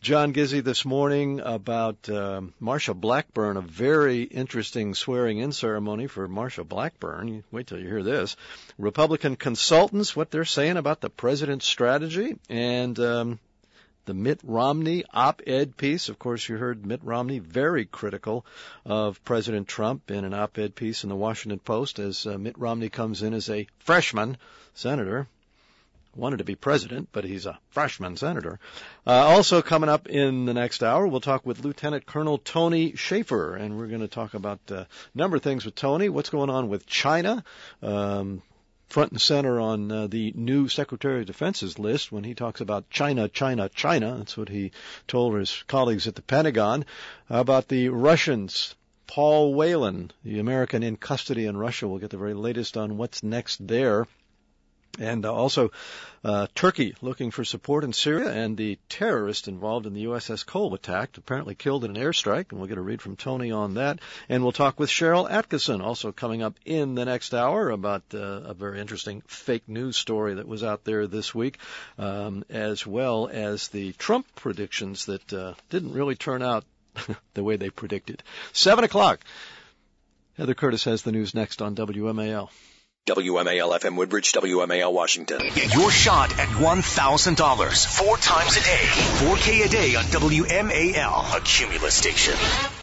John Gizzi this morning about uh, Marsha Blackburn, a very interesting swearing-in ceremony for Marsha Blackburn. Wait till you hear this. Republican consultants, what they're saying about the president's strategy, and um, the Mitt Romney op-ed piece. Of course, you heard Mitt Romney very critical of President Trump in an op-ed piece in the Washington Post as uh, Mitt Romney comes in as a freshman senator. Wanted to be president, but he's a freshman senator. Uh, also coming up in the next hour, we'll talk with Lieutenant Colonel Tony Schaefer, and we're going to talk about uh, a number of things with Tony. What's going on with China? Um, front and center on uh, the new Secretary of Defense's list when he talks about China, China, China. That's what he told his colleagues at the Pentagon. How about the Russians? Paul Whelan, the American in custody in Russia. We'll get the very latest on what's next there. And uh, also uh, Turkey looking for support in Syria, and the terrorist involved in the U S S Cole attack, apparently killed in an airstrike, and we'll get a read from Tony on that. And we'll talk with Cheryl Atkinson, also coming up in the next hour, about uh, a very interesting fake news story that was out there this week, um, as well as the Trump predictions that uh, didn't really turn out the way they predicted. Seven o'clock. Heather Curtis has the news next on W M A L. W M A L F M Woodbridge, W M A L Washington. Get your shot at one thousand dollars four times a day. four K a day on W M A L, a Cumulus station.